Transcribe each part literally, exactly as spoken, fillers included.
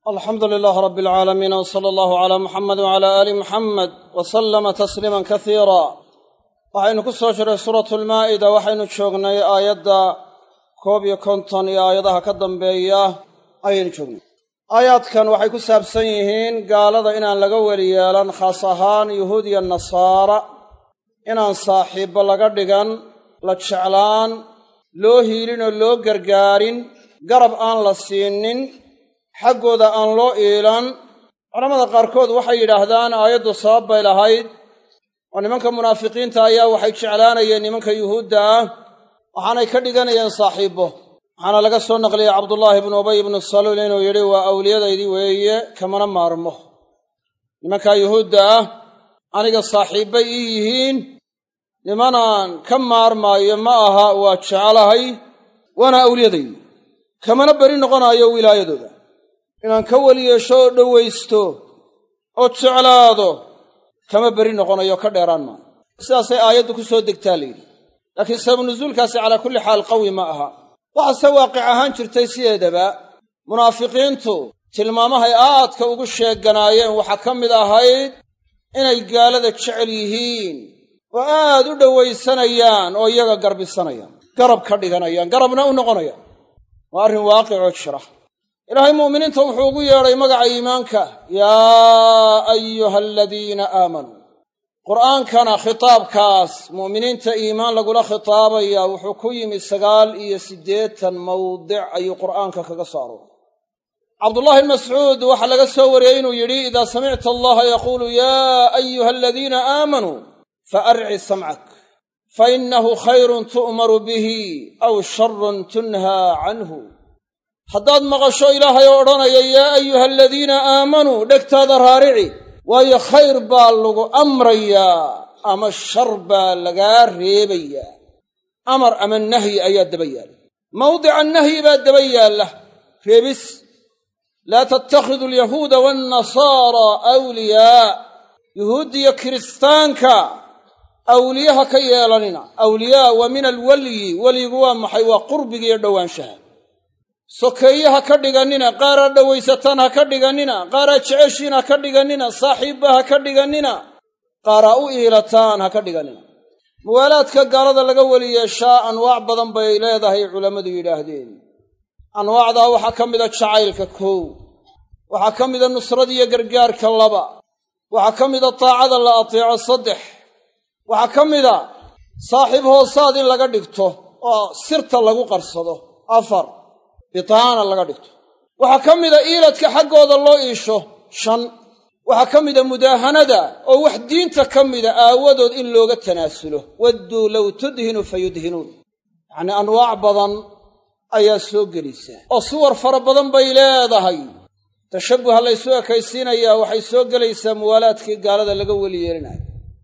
alxamdu lilaah rabi alcaalamiin w sala allahu calaa muxamed wacalaa aali muxamed wa sallama tasliiman kasiira waxaynu ku soo jiray suuratu lmaa'ida waxaynu joognay aayadda koob iyo konton iyo aayadaha ka dambeeya ayaynu joognay aayaadkan waxay ku saabsan yihiin gaalada inaan laga weli yeelan khaas ahaan yuhuud iyo nasaara inaan saaxiibbo laga dhigan la jeclaan loo hiilin oo loo gargaarin garab aan la siinin xaggooda aan loo iilan culammada qaarkood waxay yidhaahdaan aayaddu sabab bay lahayd oo nimanka munaafiqiinta ayaa waxay jeclaanayeen nimanka yuhuudda ah waxaanay ka dhiganayeen saaxiibbo waxaana laga soo naqliyey cabdullaahi ibnu ubay ibnu saluul inuu yidhi waa awliyadaydii weeye kamana maarmo nimankaa yuhuudda ah aniga saaxiibbay ii yihiin nimanaan ka maarmaayo ma aha waa jecelahay waana awliyadaydii kamana beri noqonaayo wilaayadooda inaan ka weli yeesho oo dhowaysto oo jeclaado kama beri noqonayo ka dheeraan maayo sidaasay aayaddu ku soo degtaa layidhi laakiin sabab nusuulkaasi calaa kulli xaal qawi ma aha waxaase waaqic ahaan jirtay sideedaba munaafiqiintu tilmaamahay aadka ugu sheeganaayeen waxaa ka mid ahayd inay gaalada jecel yihiin oo aad u dhowaysanayaan oo iyaga garbisanayaan garab ka dhiganayaan garabna u noqonayaan waa arrin waaqicoo jira ilaahay mu'miniinta wuxuu ugu yeedhay magaca iimaanka yaa ayuha aladiina aamanuu qur'aankana khitaabkaas mu'miniinta iimaan lagula khitaabaya wuxuu ku yimi sagaal iyo siddeetan mawdic ayuu qur'aanka kaga soo arooray cabdullaahi bn mascuud waxaa laga soo wariyey inuu yidhi idaa samicta allaha yaquulu yaa ayuha aladiina aamanuu faarci samcak fainahu khayrun tu'maru bihi aw sharun tunhaa canhu haddaad maqasho ilaahay oo odhanaya yaa ayuha aladiina aamanuu dhegtaada raarici waayo khayr baa lagu amrayaa ama shar baa lagaa reebayaa amar ama nahyi ayaa daba yaalla mawdica nahyi baa daba yaalla reebis laa tattakhidu alyahuuda waannasaara awliyaa yuhuuddiyo kiristaanka awliyaha ka yeelanina awliyaa wa min alwelyi weligu waa maxay waa qurbigiiyo dhowaanshaha sokeeye ha ka dhigannina qaaraa dhowaysataan ha ka dhigannina qaaraa jeceshiin ha ka dhigannina saaxiibba ha ka dhigannina qaaraa u iilataan ha ka dhigannina muwaalaadka gaalada laga weli yeeshaa anwaac badan bay leedahay culammadu yidhaahdeen anwaacdaa waxaa ka mida jacaylka kow waxaa ka mida nusradiiyo gargaarka laba waxaa ka mida taacada la ateeco saddex waxaa ka mida saaxiib hoosaad in laga dhigto oo sirta lagu qarsado afar bitaana laga dhigto waxaa ka mida iiladka xaggooda loo iisho shan waxaa ka mida mudaahanada oo wax diinta ka mida aawadood in looga tanaasulo wadduu low tudhinu fayudhinuun yacnii anwaac badan ayaa soo gelaysaa oo suwar fara badan bay leedahay tashabbuha laysu ekaysiinayaa waxay soo gelaysaa muwaalaadkii gaalada laga weli yeelinayo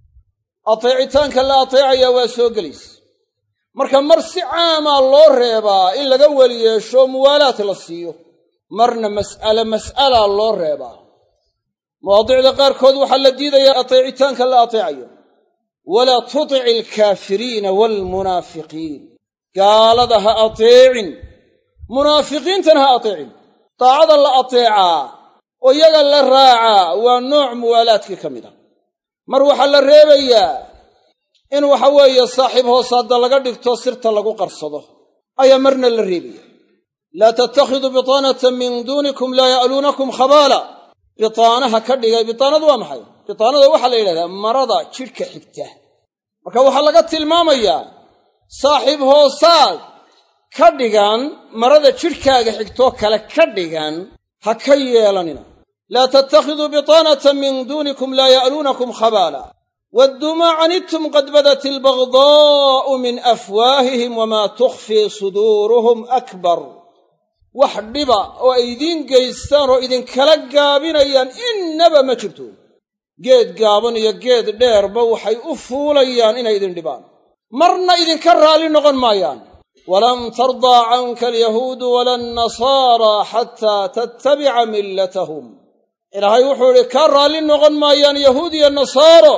ateecitaanka la ateecayaa waa soo gelaysa marka mar si caamaa loo reebaa in laga weli yeesho muwaalaad la siiyo marna mas'ale mas'alaa loo reebaa mawaadicda qaarkood waxaa la diidayaa ateecitaanka la ateecayo walaa tutic alkaafiriina waalmunaafiqiin gaalada ha ateecin munaafiqiintana ha ateecin daacada la ateecaa oo iyaga la raacaa waa nooc muwaalaadkii ka mid a mar waxaa la reebayaa in waxa weeye saaxiib hoosaadda laga dhigto sirta lagu qarsado ayaa marna la reebaya laa tattakhiduu bitaanatan min duunikum laa ya'luunakum khabaala bitaanaha ka dhigay bitaanadu waa maxay bitaanada waxaa la yidhahdaa marada jidhka xigta marka waxaa laga tilmaamayaa saaxiib hoosaad ka dhigan marada jidhkaaga xigtoo kale ka dhigan ha ka yeelanina laa tattakhiduu bitaanatan min duunikum laa ya'luunakum khabaala wadduu maa canidtum qad badat albagdaa'u min afwaahihim wamaa tukhfii suduuruhum akbar wax dhiba oo ay idiin geystaan oo idinkala gaabinayaan innaba ma jirto geed gaaban iyo geed dheerba waxay u fuulayaan inay idin dhibaan marna idinka raalli noqon maayaan walan tardaa canka alyahuudu wala annasaara xataa tattabica millatahum ilaahay wuxuu idhi kaa raalli noqon maayaan yahuud iyo nasaaro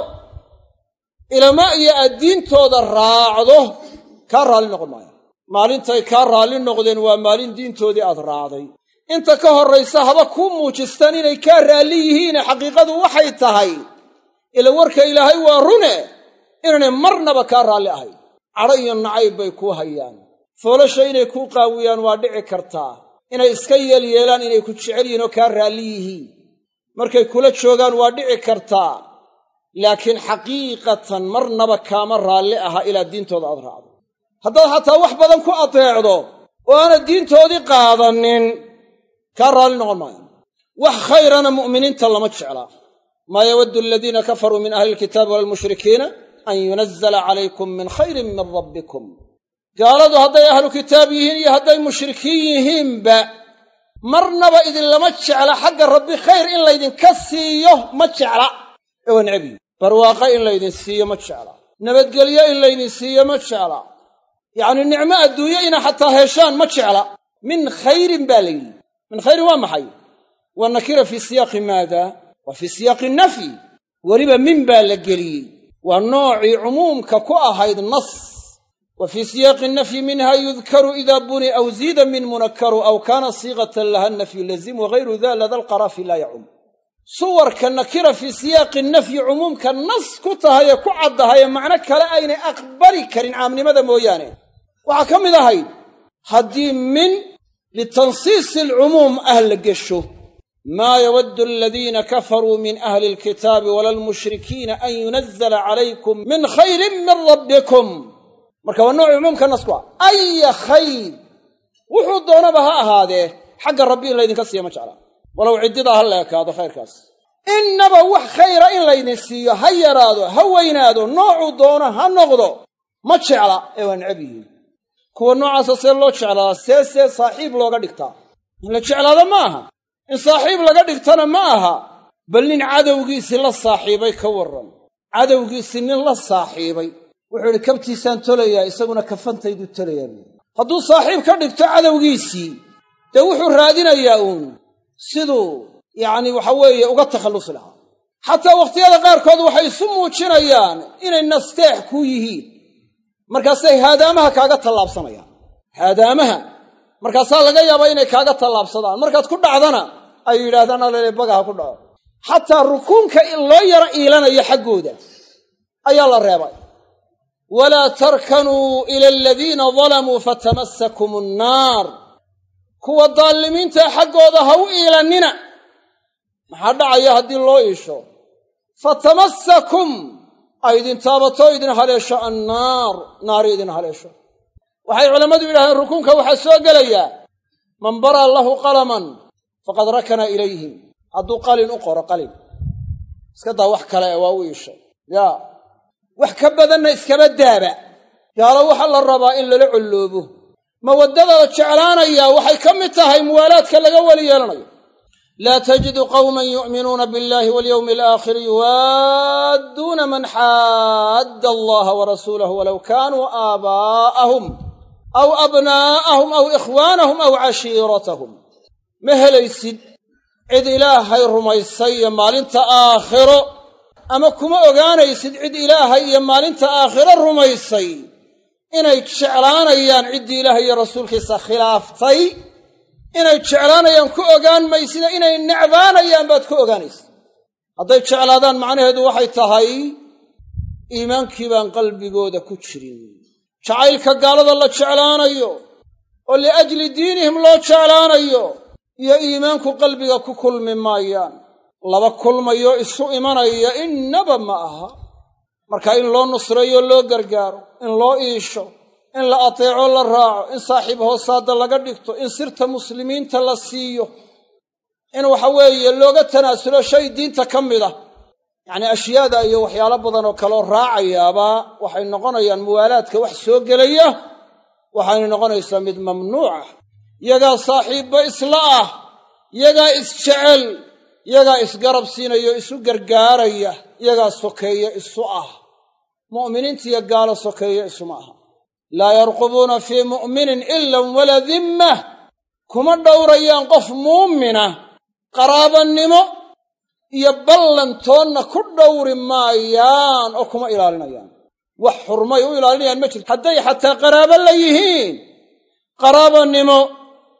ilama iyo aad diintooda raacdo kaa raalli noqon maayaan maalintay kaa raalli noqdeen waa maalin diintoodii aad raacday inta ka horraysa haba kuu muujistaan inay kaa raalli yihiine xaqiiqadu waxay tahay ila warka ilaahay waa rune inaanay marnaba kaa raalli ahayn. cadho iyo nacayb bay kuu hayaan. foolasha inay kuu qaawiyaan waa dhici kartaa. inay iska yeelyeelaan inay ku jecel yihiin oo kaa raalli yihiin markay kula joogaan waa dhici kartaa. laakiin xaqiiqatan marnaba kaama raalli aha ilaa diintooda aad raacdo. haddaad xataa wax badan ku adeecdo oo aanad diintoodii qaadanin kaa raalli noqon maayo. wax khayrana mu'miniinta lama jeclaa. maa yawaddu aladiina kafaruu min ahli alkitaabi waalmushrikiina an yunazzala calaykum min khayrin min rabbikum. gaaladu hadday ahlu kitaab yihiin iyo hadday mushrikiin yihiinba marnaba idinlama jecla xagga rabbi khayr in laydinka siiyo ma jecla ee waa necab yihin. barwaaqo in laydin siiyo ma jecla. nabadgelyo in laydin siiyo ma jecla. yacnii nicmo adduunyo ina xataa heshaan ma jecla. min khayrin baa la yidhi. min khayrin waa maxay? waa nakira fii siyaaqi maada? waa fii siyaaqi nafyi. weliba min baa la geliyey. waa noocii cumuumka ku ahayd nas. wa fii siyaaqi nafyi minha yudkaru idaa buni aw ziida min munakaru aw kaana siiqatan laha nafyu lazim wagayru da lada alqaraafi laa yacum. suwarka nakira fii siyaaqi nafyi cumuumka nas ku tahayee ku caddahaye macno kale aynay aqbali karin caamnimada mooyaane waxaa ka mid ahayd haddii min litansiisi alcumuum ah la gesho. maa yawaddu aladiina kafaruu min ahli alkitaabi wala almushrikiina an yunazzala calaykum min khayrin min rabbikum. marka waa nooci cumuumka nas ku ah. aya khayr wuxuu doonaba ha ahaadee xagga rabbi in laydinka siiya ma jecla walow ciddidaa ha la ekaado khayrkaas. innaba wax khayra in laydin siiyo ha yaraado ha weynaado noocuu doono ha noqdo ma jecla ee waa necab yihiin. kuwa noocaasa see loo jeclaadaa? see see saaxiib looga dhigtaa? in la jeclaado ma aha. in saaxiib laga dhigtana ma aha. bal nin cadowgiisii la saaxiibay ka warran. cadowgiisii nin la saaxiibay wuxuu idhi kabtiisaan tolayaa isaguna kafantaydu tolayaa buui. hadduu saaxiib ka dhigto cadowgiisii dee wuxuu raadinayaa uun siduu yacni waxa weeye uga takhallusi lahaa. xataa wakhtiyada qaarkood waxay isu muujinayaan inay nasteex kuu yihiin. markaasay haadaamaha kaaga tallaabsanayaan. haadaamaha markaasaa laga yaabaa inay kaaga tallaabsadaan. markaad ku dhacdana ay yidhaahdaan alele bagaha ku dhaco. xataa rukuunka loo yaro iilanayo xaggooda ayaa la reebay. walaa tarkanuu ila aladiina dalamuu fatamassakum annaar. kuwa daalimiinta xaggooda ha u iilannina. maxaa dhacaya haddii loo iisho? fatamassakum ay idin taabato idin haleesho annaar, naari idin haleesho. waxay culammadu yidhahdeen rukuunka waxaa soo gelayaa man bara lahu qalaman faqad rakana ilayhim. hadduu qalin u qoro qalin iska daa wax kale ee waa u iishay yaa wax ka badanna iskaba daaba. gaalo waxaa la rabaa in lala colloobo. mawaddada la jeclaanayaa waxay ka mid tahay muwaalaadka laga weli yeelanayo. laa tajidu qawman yu'minuuna biاllahi walyawmi alaakhiri yuwaadduuna man xaadda allaha warasuulahu walow kaanuu aabaa'ahum aw abnaa'ahum aw ikhwaanahum aw cashiiratahum. ma helaysid cid ilaahay rumaysay iyo maalinta aakhiro, ama kuma ogaanaysid cid ilaahay iyo maalinta aakhiro rumaysay inay jeclaanayaan ciddii ilaahay iyo rasuulkiisa khilaaftay. inay jeclaanayaan ku ogaan maysida inay necbaanayaan baad ku ogaanaysa. hadday jeclaadaan macnaheedu waxay tahay iimaankii baan qalbigooda ku jirin. jacaylka gaalada la jeclaanayo oo liajli diinihim loo jeclaanayo iyo iimaanku qalbiga ku kulmi maayaan. laba kulmayo isu imanaya innaba ma aha. marka in loo nusreeyo loo gargaaro, in loo iisho, in la ateeco la raaco, in saaxiib hoosaada laga dhigto, in sirta muslimiinta la siiyo, in waxa weeye looga tanaasulo shay diinta ka mid ah. yacnii ashyaada iyo waxyaalo badan oo kaloo raacayaaba waxay noqonayaan muwaalaadka wax soo gelaya, waxayna noqonaysaa mid mamnuucah. yagaa saaxiibba isla ah, yagaa isjecel, yagaa isgarab siinayo isu gargaaraya, yagaa sokeeye isu ah. mu'miniintiiyo gaalo sokeeye isuma aha. laa yarqubuuna fii mu'minin ilan walaa dimmah. kuma dhowrayaan qof muumina qaraabannimo iyo ballantoonna ku dhowri maayaan oo kuma ilaalinayaan. wax xurmay u ilaalinayaan ma jirto. hadday xataa qaraabo la yihiin qaraabannimo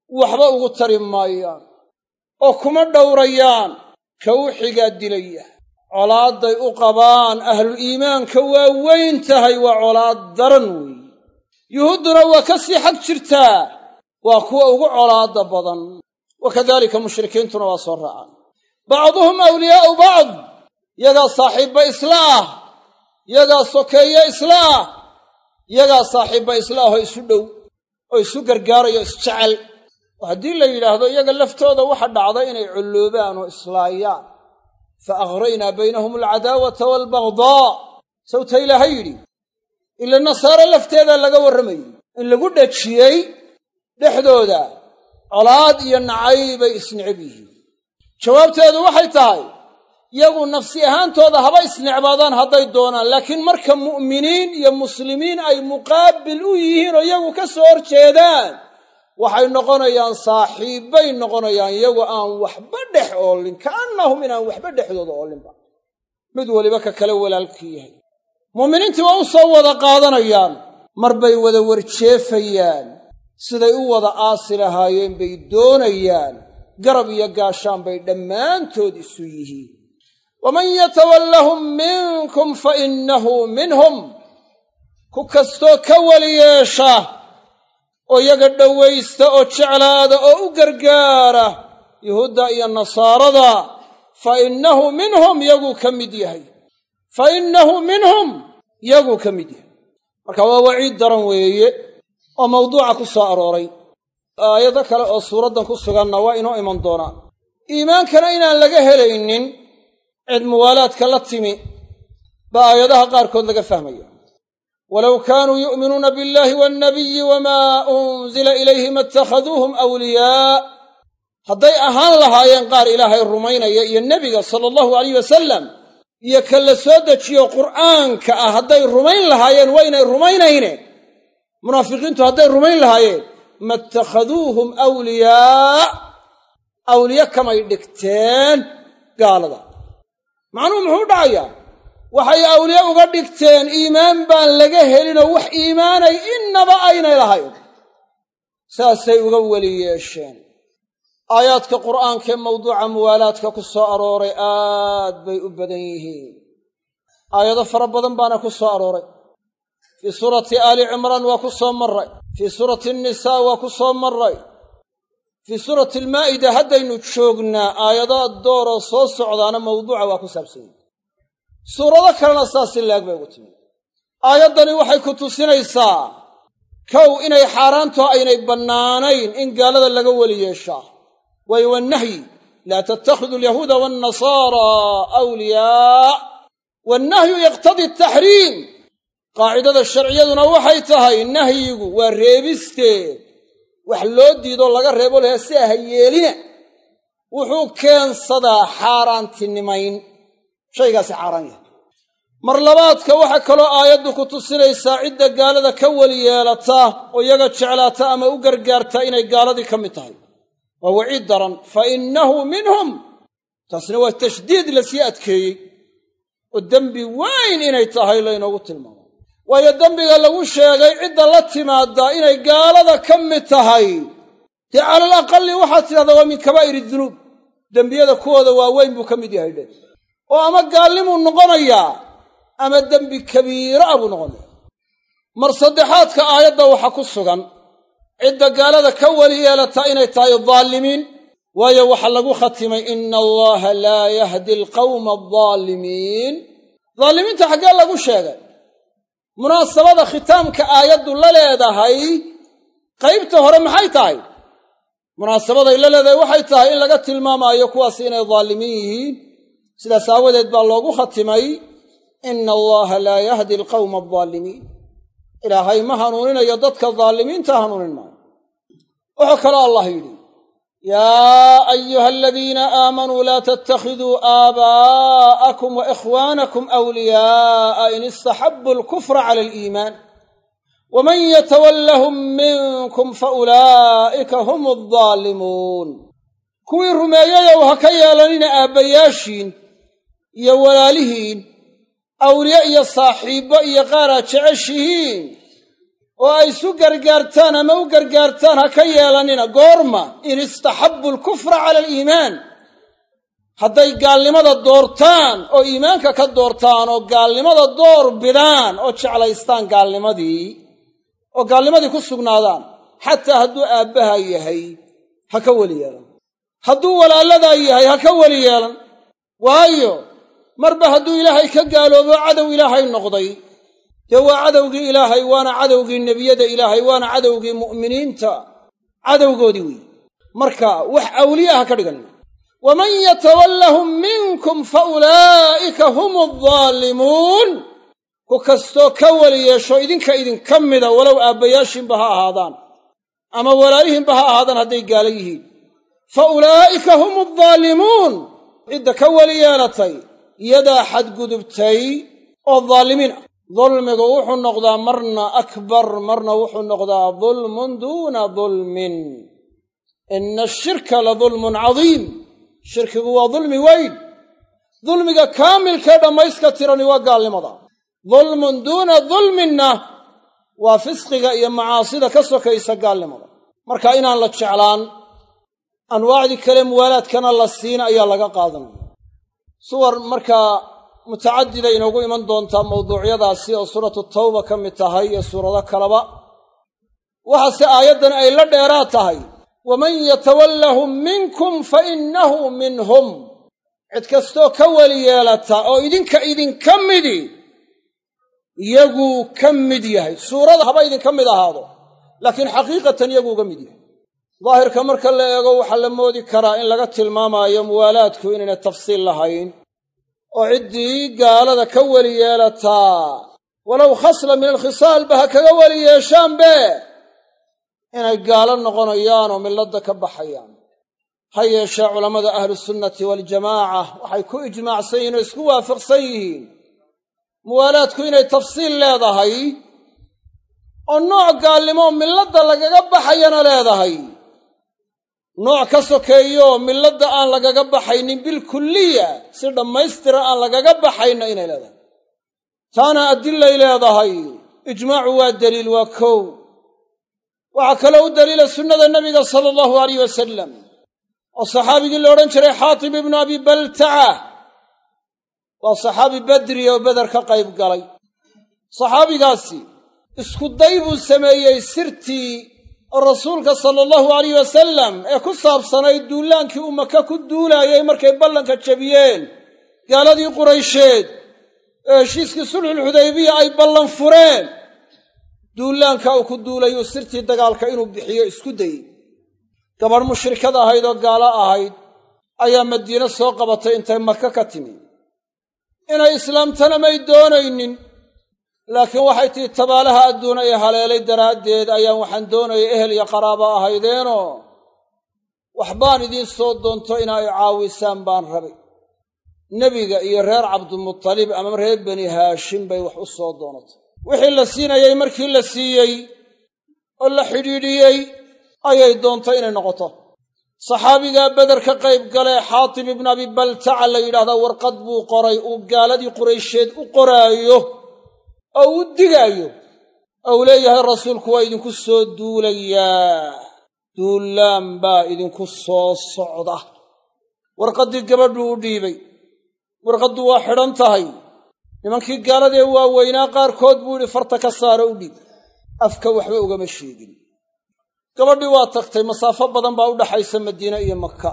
waxba ugu tari maayaan oo kuma dhowrayaan ka u xigaa dilaya. colaadday u qabaan ahlul iimaanka waa weyn tahay, waa colaad daran weeye. yuhuudduna waa ka sii xag jirtaa, waa kuwa ugu colaadda badan. wakadaalika mushrikiintuna waa soo raacaan. bacduhum awliyaa'u bacd, yagaa saaxiibba isla ah, yagaa sokeeye isla ah, yagaa saaxiibba isla ah oo isu dhow oo isu gargaarayo isjecel. oo haddii la yidhaahdo iyaga laftooda waxa dhacda inay culloobaan oo islaayaan, fa aghraynaa baynahum alcadaawata waalbagdaa, sawta ilaahay yidhi. ila nasaare lafteedaa laga warramayey in lagu dhajiyey dhexdooda colaad iyo nacayb bay isnecab yihiin. jawaabteedu waxay tahay iyagu nafsi ahaantooda haba isnecbaadaan hadday doonaan, laakiin marka mu'miniin iyo muslimiin ay muqaabil u yihiin oo iyagu ka soo hor jeedaan, waxay noqonayaan saaxiibbay noqonayaan iyagu aan waxba dhex oolin, ka'annahum inaan waxba dhexdooda oolinba, mid weliba ka kale walaalkii yahay. mu'miniintii waa u soo wada qaadanayaan, mar bay wada warjeefayaan, siday u wada aasi lahaayeen bay doonayaan, garab iyo gaashaan bay dhammaantood isu yihiin. waman yatawallahum minkum fa innahu minhum, ku kastoo ka weli yeesha oo iyaga dhowaysta oo jeclaada oo u gargaara yuhuudda iyo nasaarada, fa innahu minhum, yaguu ka mid yahay. fa innahu minhum, yaguu ka mid yahay. marka waa waciid daran weeye oo mawduuca ku soo arooray. aayado kale oo suuraddan ku suganna waa inoo iman doonaan. iimaankana inaan laga helaynin cid muwaalaadka la timi baa aayadaha qaarkood laga fahmaya. walow kaanuu yu'minuuna biاllahi waannabiyi wamaa unzila ilayhi ma ittakhaduuhum awliyaa, hadday ahaan lahaayeen qaar ilaahay rumaynaya iyo nebiga sala allahu alayh wasalam iyo ka la soo dejiyo qur'aanka ah hadday rumayn lahaayeen waynay rumaynayne, munaafiqiintu hadday rumayn lahaayeen ma ittakhaduuhum awliyaa, awliye kamay dhigteen gaalada. macnuhu muxuu dhacayaa? waxay awliye uga dhigteen iimaan baan laga helinoo wax iimaanay innaba aynay lahayn, saasay uga weli yeesheen. aayaadka qur'aankaee mawduuca muwaalaadka ku soo arooray aad bay u badan yihiin. aayado fara badan baana ku soo arooray. fii suurati aali cimraan waa ku soo marray, fii suurati annisaa waa ku soo marray, fii suurati almaa'ida haddaynu joognaa aayado dooroo soo socdaana mawduuca waa ku saabsan yihin. suurado kalena saasi laag bay ugu timi. aayaddani waxay ku tusinaysaa kow inay xaaraantaho aynay bannaanayn in gaalada laga weli yeeshaa, waayo wannahyi laa tattakhidu alyahuuda waannasaara awliyaa, wannahyu yaqtadii ataxriim. qaacidada sharciyaduna waxay tahay nahyigu waa reebisteed, wax loo diidoo laga reebo lahaa si aha yeelina, wuxuu keensadaa xaaraantinimayn, shaygaasi xaaraan yahay. mar labaadka waxaa kaloo aayaddu ku tusinaysaa cidda gaalada ka weli yeelata oo iyaga jeclaata ama u gargaarta inay gaaladii ka mid tahay. waa waciid daran. fa innahu minhum, taasna waa tashdiid lasii adkeeyey oo dembi weyn inay tahay laynoogu tilmaamo. waayo dembiga lagu sheegay cidda la timaaddaa inay gaalada ka mid tahay, dee calal aqalli waxaad tidhahdaa waa min kabaa'iri dunuub, dembiyada kuwooda waaweyn buu ka mid yahay dhe, oo ama gaalnimuu noqonayaa ama dembi kabiira ah buu noqonayaa. mar saddexaadka aayadda waxaa ku sugan cidda gaalada ka weli yeelata inay tahay daalimiin, waayo waxaa lagu khatimay ina allaha laa yahdi alqawma aldaalimiin. daalimiinta xaggee lagu sheegay? munaasabada khitaamka aayaddu la leedahay qaybta hore maxay tahay? munaasabaday la leedahay waxay tahay in laga tilmaamaayo kuwaas inay daalimiin yihiin. sidaas aawadeed baa loogu khatimay ina allaha laa yahdi alqawma aldaalimiin. ilaahay ma hanuuninayo dadka daalimiinta hanuunin maayo. wuxuu kaloo allah yidhi yaa ayuha aladiina aamanuu laa tattakhiduu aabaa'akum wa ikhwaanakum awliyaa'a in istaxabbuu alkufra cala aliimaan waman yatawallahum minkum fa ulaa'ika hum addaalimuun. kuwii rumeeyayow ha ka yeelanina aabbayaashiin iyo walaalihiin awliye iyo saaxiibbo iyo qaaraad jeceshihiin oo ay isu gargaartaan ama u gargaartaan ha ka yeelanina. goorma? in istaxabbu alkufra cala aliimaan, hadday gaalnimada doortaan oo iimaanka ka doortaan oo gaalnimada door bidaan oo jeclaystaan gaalnimadii oo gaalnimadii ku sugnaadaan, xataa hadduu aabbaha yahay ha ka weli yeelan, hadduu walaaladaa yahay ha ka weli yeelan. waayo marba hadduu ilaahay ka gaaloobo cadow ilaahay noqday, dee waa cadowgii ilaahay, waana cadowgii nebiyada ilaahay, waana cadowgii mu'miniinta cadowgoodii weeye. marka wax awliya ha ka dhigan. waman yatawallahum minkum fa ulaa'ika hum addaalimuun, ku kastoo ka weli yeesho idinka idinka mida, walow aabbayaashiinba ha ahaadaan ama walaayihiinba ha ahaadaan hadday gaala yihiin. fa ulaa'ika hum addaalimuun, cidda ka weli yeelatay iyadaa xadgudubtay oo daalimiin ah. dulmigu wuxuu noqdaa marna akbar, marna wuxuu noqdaa dulmun duuna dulmin. ina ashirka la dulmun cadiim, shirkigu waa dulmi weyn. dulmiga kaamilkee dhammayska tirani waa gaalnimada. dulmun duuna dulminna waa fisqiga iyo macaasida ka sokaysa gaalnimada. marka inaan la jeclaan, anwaacdii kale muwaalaadkana la siina ayaa laga qaadanaya. suwar markaa mutacadida inoogu iman doontaa mawduucyadaasi oo suuratu tawba ka mid tahay iyo suurado kaleba. waxaase aayaddan ay la dheeraad tahay, waman yatawallahum minkum fa innahu minhum, cid kastoo ka weli yeelata oo idinka idinka midi iyaguu ka mid yahay. suurada haba idinka mid ahaado, laakiin xaqiiqatan iyaguu uga mid yahay. daahirka marka la eego waxaa la moodi karaa in laga tilmaamaayo muwaalaadku inayna tafsiil lahayn, oo ciddii gaalada ka weli yeelataa walow khasla min alkhisaalba ha kaga weli yeeshaanbe inay gaalo noqonayaan oo milladda ka baxayaan. ha yeeshee culammada ahlusunnati waljamaaca waxay ku ijmaacsan yihiin oo isku waafaqsan yihiin muwaalaadku inay tafsiil leedahay oo nooc gaalnimo milladda lagaga baxayana leedahay, nooc ka sokeeyo milladda aan lagaga baxaynin bilkulliya, si dhammaystiran aan lagaga baxayna inay leedahay. taana adilay leedahay. ijmaacu waa daliil, waa kow. waxaa kaloo u daliila sunnada nebiga sala allahu alayh wasalam oo saxaabigii la odhan jiray xaatib ibnu abi baltaca, waa saxaabi badri oo beder ka qayb galay. saxaabigaasi isku day buu sameeyey sirtii rasuulka sala allahu alayh wasalam ee ku saabsanayd duulaankii uu maka ku duulaayey markay ballanka jebiyeen gaaladii quraysheed ee heshiiskii sulxulxudaybiya ay ballan fureen. duulaanka uu ku duulayuu sirtii dagaalka inuu bixiyo isku dayey. gabadh mushrikad ahayd oo gaalo ahayd ayaa madiine soo qabatay intay maka ka timi. inay islaamtana may doonaynin, laakiin waxay tihi tabaalaha adduuna ee haleelay daraaddeed ayaan waxaan doonayay ehel iyo qaraabo ahaydeenoo waxbaan idiin soo doonto inaa i caawisaan baan rabay. nebiga iyo reer cabdimuttalib ama reer bani haashim bay wax u soo doonatay. wixii la siinayey markii la siiyey oo la xidhiidhiyey ayay doontay inay noqoto. saxaabigaa beder ka qayb galee xaatib ibnu abi baltaca la yidhaahdaa warqad buu qoray uu gaaladii quraysheed u qoraayo oo u digaayo ou leeyahay rasuulku waa idinku soo duulayaa, duulaan baa idinku soo socda. warqaddii gabadhuu u dhiibay. warqaddu waa xidhan tahay. nimankii gaaladee waaweynaa qaarkood buu yidhi farta ka saaro u dhiib. afka waxba ugama sheegin. gabadhii waa tagtay. masaafo badan baa u dhaxaysa madiine iyo maka,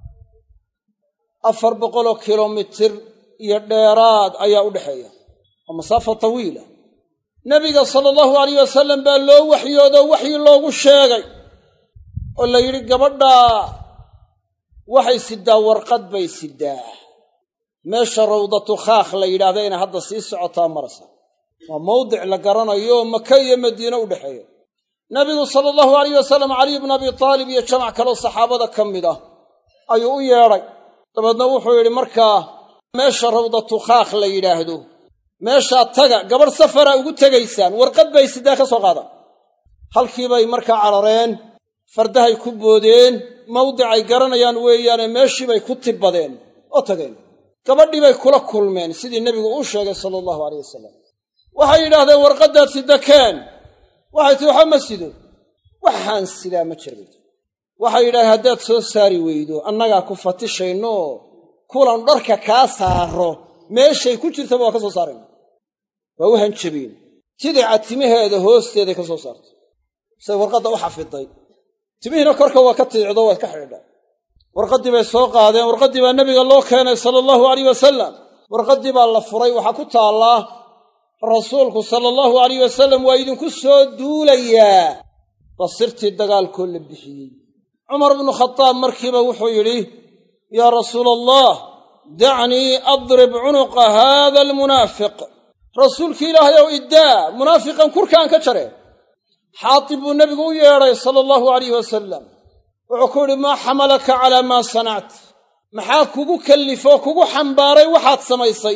afar boqoloo kilomitir iyo dheeraad ayaa u dhexeeya, waa masaafo tawiila. nebiga sala allahu alayh wasalam baa loo waxyoodoo waxyi loogu sheegay oo la yidhi gabadhaa waxay sidaa warqad bay sidaa meesha rawdatu khaakh la yidhaahda inay hadda sii socotaa marasa. waa mawdic la garanayo maka iyo madiine u dhexeeya. nebigu sala allahu alayh wasalam caliy bnu abi taalib iyo jamac kaloo saxaabada ka mid ah ayuu u yeedhay. dabeedna wuxuu yidhi markaa meesha rawdatu khaakh la yidhaahdo meeshaa taga, gabadh safara ugu tegaysaan, warqad bay sidaa ka soo qaada. halkii bay markaa carareen, fardahay ku boodeen, mawdicay garanayaan weeyaane meeshii bay ku tibbadeen oo tageen. gabadhii bay kula kulmeen sidii nebigu uu sheegay sala allahu alayh wasalam. waxay yidhaahdeen warqaddaad sidakeen. waxay tii waxa ma sido waxaan sidaa ma jiro waxay yidhaaheen haddaad soo saari weydo annagaa ku fatishayno kulan dharka kaa saaro meeshay ku jirtaba waa ka soo saarayna waa u hanjabeen sidii catimaheeda hoosteeday ka soo saartay say warqadda u xafiday timihiina korka waa ka tiicdo waa ka xidhiidha warqaddii bay soo qaadeen warqaddii baa nebiga loo keenay sala allahu alayh wasalam warqaddii baa la furay waxaa ku taallaa rasuulku sala allahu alayh wasalam waa idinku soo duulayaa waa sirtii dagaalkoo la bixiyey cumar bnu khataab markiiba wuxuu yidhi yaa rasuula allah dacnii adrib cunuqa haada almunaafiq rasuulki ilaahay ow iddaa munaafiqan kurkaan ka jare xaatib buu nebigu u yeedhay sala allahu alayh wasalam wuxuu ku yidhi maa xamalaka calaa maa sanact maxaa kugu kallifoo kugu xambaaray waxaad samaysay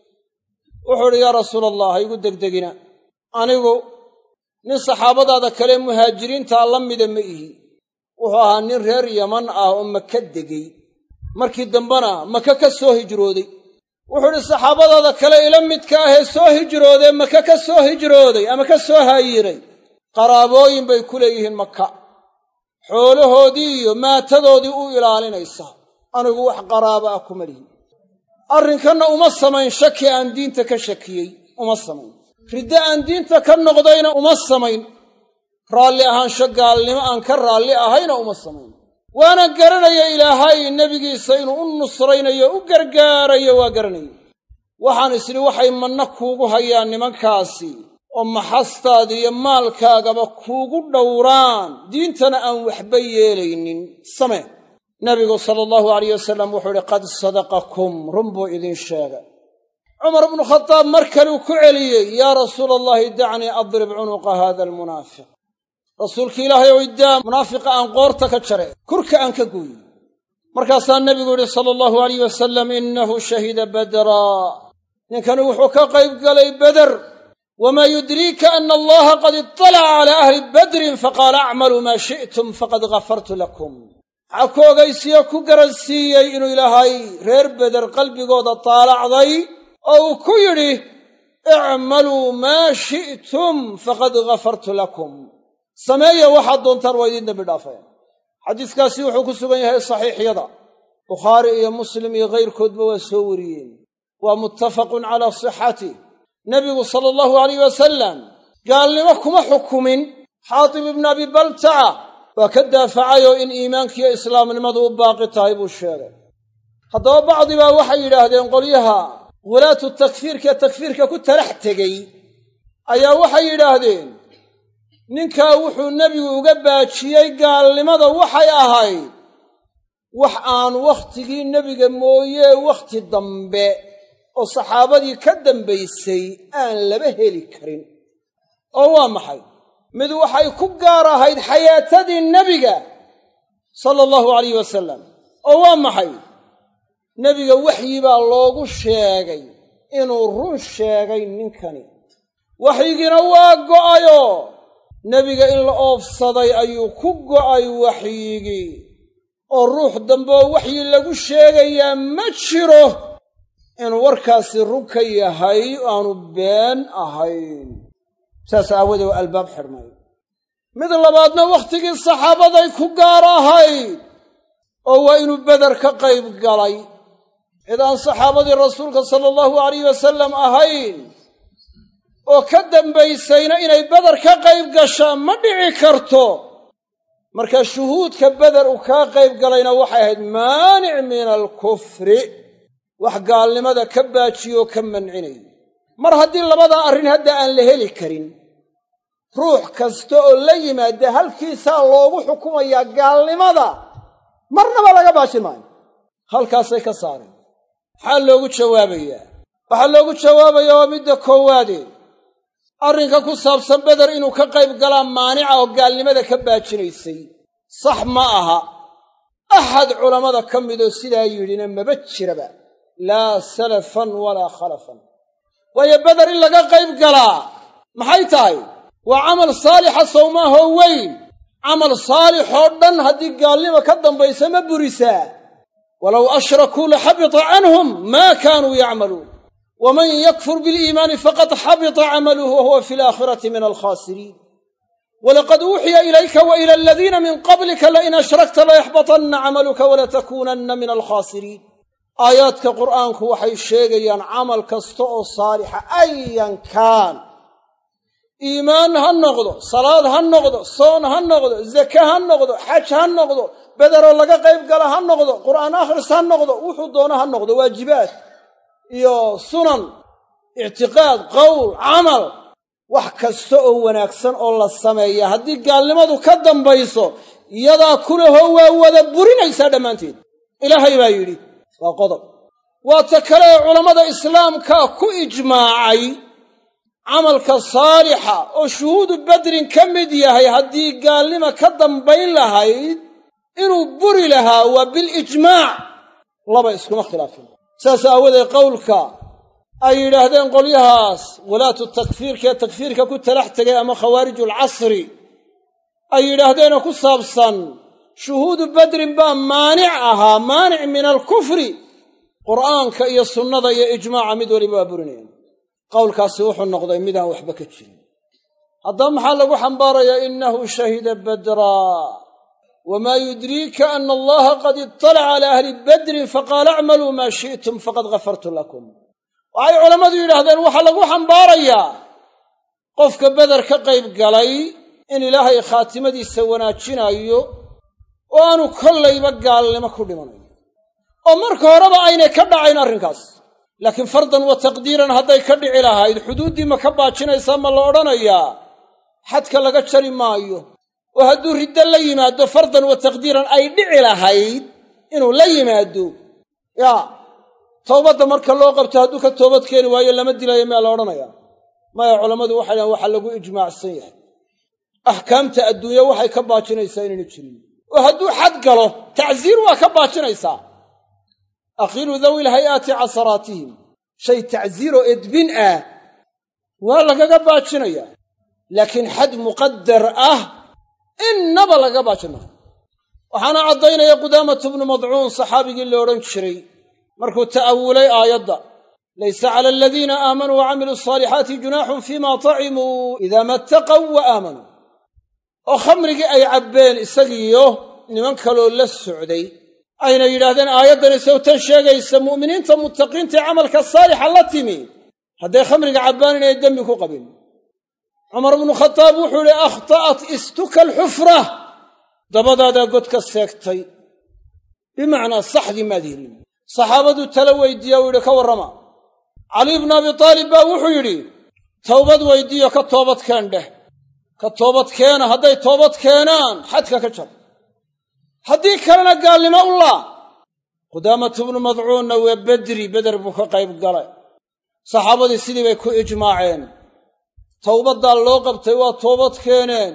wuxuu idhi yaa rasuula allah ha igu degdegina anigu nin saxaabadaada kale muhaajiriintaa la mida ma ihi wuxuu ahaa nin reer yaman ah oo maka degay markii dambena maka ka soo hijrooday wuxuu idhi saxaabadaada kale ila midka ahee soo hijroodee maka ka soo hijrooday ama ka soo haayiray qaraabooyin bay ku leeyihiin maka xoolahoodii iyo maatadoodii u ilaalinaysaa anigu wax qaraaba ah kuma lihi arrinkanna uma samayn shaki aan diinta ka shakiyey uma samayn riddo aan diinta ka noqdayna uma samayn raalli ahaansho gaalnimo aan ka raalli ahayna uma samayn waana garanaya ilaahay nebigiisa inuu u nusraynayo u gargaarayo waa garanaya waxaan isdhi waxay manna kuugu hayaan nimankaasi oo maxastaada iyo maalkaagaba kuugu dhowraan diintana aan waxba yeelaynin samee nebigu sala allahu alayh wasalam wuxuu idhi qad sadaqakum run buu idiin sheegay cumar bnu khataab mar kaleu ku celiyey yaa rasuula allahi dacnii adrib cunuqa haada almunaafiq rasuulki ilaahay ow iddaa munaafiqa aan qoorta ka jare kurka aan ka gooyey markaasaa nebigu yidhi sala allahu alayh wasalam innahu shahida badraa ninkani wuxuu ka qayb galay beder wamaa yudriika ana allaha qad iطalaca calaa ahli badrin faqaala acmaluu maa shi'tum faqad ghafartu lakum waxaa ku ogaysiyo ku garansiiyey inuu ilaahay reer beder qalbigooda taalacday oo uu ku yidhi icmaluu maa shi'tum faqad ghafartu lakum sameeya waxaad doontaan waa idiin dembi dhaafeen xadiiskaasi wuxuu ku sugan yahay saxiixyada bukhaari iyo muslim iyo kayrkoodba waa soo wariyeen waa muttafaqun calaa sixatih nebigu sala allahu alayh wasalam gaalnimo kuma xukumin xaatib ibnu abi baltaca waa ka daafacayoo in iimaankiiyo islaamnimadu u baaqi tahay buu sheegay haddaba bacdi baa waxay yidhaahdeen qolyaha wulaatu takfiirkae takfiirka ku talax tegey ayaa waxay yidhaahdeen ninkaa wuxuu nebigu uga baajiyey gaalnimada waxay ahayd wax aan wakhtigii nebiga mooyee wakhti dambe oo saxaabadii ka dambaysay aan laba heli karin oo waa maxay mid waxay ku gaar ahayd xayaatadii nebiga sala allahu alayh wasalam oo waa maxay nebiga waxyi baa loogu sheegay inuu run sheegay ninkani waxyigiina waa go'ayoo nebiga in la oofsaday ayuu ku go'ay waxyigii oo ruux dambeoo waxyi lagu sheegayaa ma jiro inuu warkaasi run ka yahay aanu been ahayn saas aawadee waa albaab xidhmay mid labaadna wakhtigii saxaabaday ku gaar ahayd oo waa inuu beder ka qayb galay cid aan saxaabadii rasuulka sala allahu alayh wasalam ahayn oo ka dambaysayna inay beder ka qayb gashaa ma dhici karto marka shuhuudka beder uu kaa qayb galayna waxay ahayd maanic min alkufri wax gaalnimada ka baajiyoo ka mancinay mar haddii labadaa arrin hadda aan la heli karin ruux kasta oo la yimaada halkiisaa loogu xukumayaa gaalnimada marnaba laga baajin maayo halkaasay ka saareen maxaa loogu jawaabayaa waxaa loogu jawaabayaa waa midda koowaade arrinka ku saabsan beder inuu ka qayb galaa maanica oo gaalnimada ka baajinaysay sax ma aha axad culammada ka midoo sidaa yidhina maba jiraba laa salafan walaa khalafan waayo beder in laga qayb galaa maxay tahay waa camal saalixa sawmaahoo weyn camal saalixoo dhan haddii gaalnimo ka dambaysa ma burisaa walow ashrakuu laxabita canhum maa kaanuu yacmaluun waman yakfur biliimaani faqad xabita camaluhu wahuwa fi alaakhirati min alkhaasiriin walaqad uuxiya ilayka wa ila aladiina min qablika lain ashrakta layaxbatanna camaluka walatakuunanna min alkhaasiriin. aayaadka qur'aanku waxay sheegayaan camal kasta oo saalixa ayan kaan, iimaan ha noqdo, salaad ha noqdo, soon ha noqdo, zake ha noqdo, xaj ha noqdo, bederoo laga qayb gala ha noqdo, qur'aan akhris ha noqdo, wuxuu doono ha noqdo, waajibaad iyo sunan, ictiqaad, qowl, camal, wax kasta oo wanaagsan oo la sameeya haddii gaalnimadu ka dambayso iyadaa kulahoo waa wada burinaysaa dhammaanteed. ilaahay baa yidhi, waa qodob. waa ta kale ee culammada islaamka ku ijmaacay camalka saalixa oo shuhuudu badrin ka mid yahay haddii gaalnima ka dambayn lahayd inuu buri lahaa, waa bilijmaac, laba iskuma khilaafin. saas aawadeed qowlka ay yidhaahdeen qolyahaas walaatu takfiirka ee takfiirka ku talax tegay ama khawaarijulcasri ay yidhaahdeenoo ku saabsan shuhuudu badrin baa maanic ahaa, maanic min alkufri, qur'aanka iyo sunnada iyo ijmaaca mid waliba waa burinayaan. qowlkaasi wuxuu noqday midaan waxba ka jirin. haddaba maxaa lagu xambaarayaa innahu shahida badraa wamaa yudriika ana allaha qad iطalaca calaa ahli badrin faqaala acmaluu maa shi'tum faqad gafartu lakum. waxay culammadu yidhaahdeen waxaa lagu xambaarayaa qofka beder ka qayb galay in ilaahay khaatimadiisa wanaajinayo oo aanu kollayba gaalnimo ku dhimanayo, oo marka horeba aynay ka dhacayn arrinkaas. laakiin fardan wa taqdiiran hadday ka dhici lahayd xuduuddii ma ka baajinaysaa ma la odhanayaa xadka laga jari maayo. oo hadduu riddo la yimaado fardan wa taqdiiran ay dhici lahayd inuu la yimaado, yaa towbadda marka loo qabto hadduu ka toobad keeni waayo lama dilayo miyaa la odhanayaa? maya, culammadu waxay dhahaan waxaa lagu ijmaacsan yahay axkaamta adduunya waxay ka baajinaysaa inayna jirin. oo hadduu xad galo tacsiir waa ka baajinaysaa. akhiru dawi lhay-aati casaraatihim, shay tacsiiroo edbin ah waa lagaga baajinayaa, laakiin xad muqadar ah innaba lagaga baajin maayo. waxaana caddaynaya qudaamatu bnu madcuun saxaabigii la odhan jiray markuu ta'awulay aayadda laysa cala aladiina aamanuu wa camiluu asaalixaati junaaxun fiima tacimuu idaa ma attaqaw wa aamanuu. oo khamrigii ay cabbeen isagiiyo niman kaloo la socday ayna yidhaahdeen aayaddani sawtan sheegaysa mu'miniinta muttaqiintae camalka saalixa la timi hadday khamriga cabbaan inay dembi ku qabin. cumar bnu khataab wuxuu idhi akhta'at istuka alxufra, dabadaadaa god ka seegtay, bimacnaa saxdii maad helin. saxaabaduu tala weydiiya uu yidhi ka warrama. caliy bnu abi taalib baa wuxuu yidhi towbad weydiiyo ka toobadkeen dheh, ka toobadkeena, hadday toobad keenaan xadka ka jar, haddii kalena gaalnimo u laa. qudaamatu bnu madcuunna waa bedri, beder buu ka qayb galay. saxaabadii sidii bay ku ijmaaceen, towbaddaa loo qabtay waa toobad keeneen,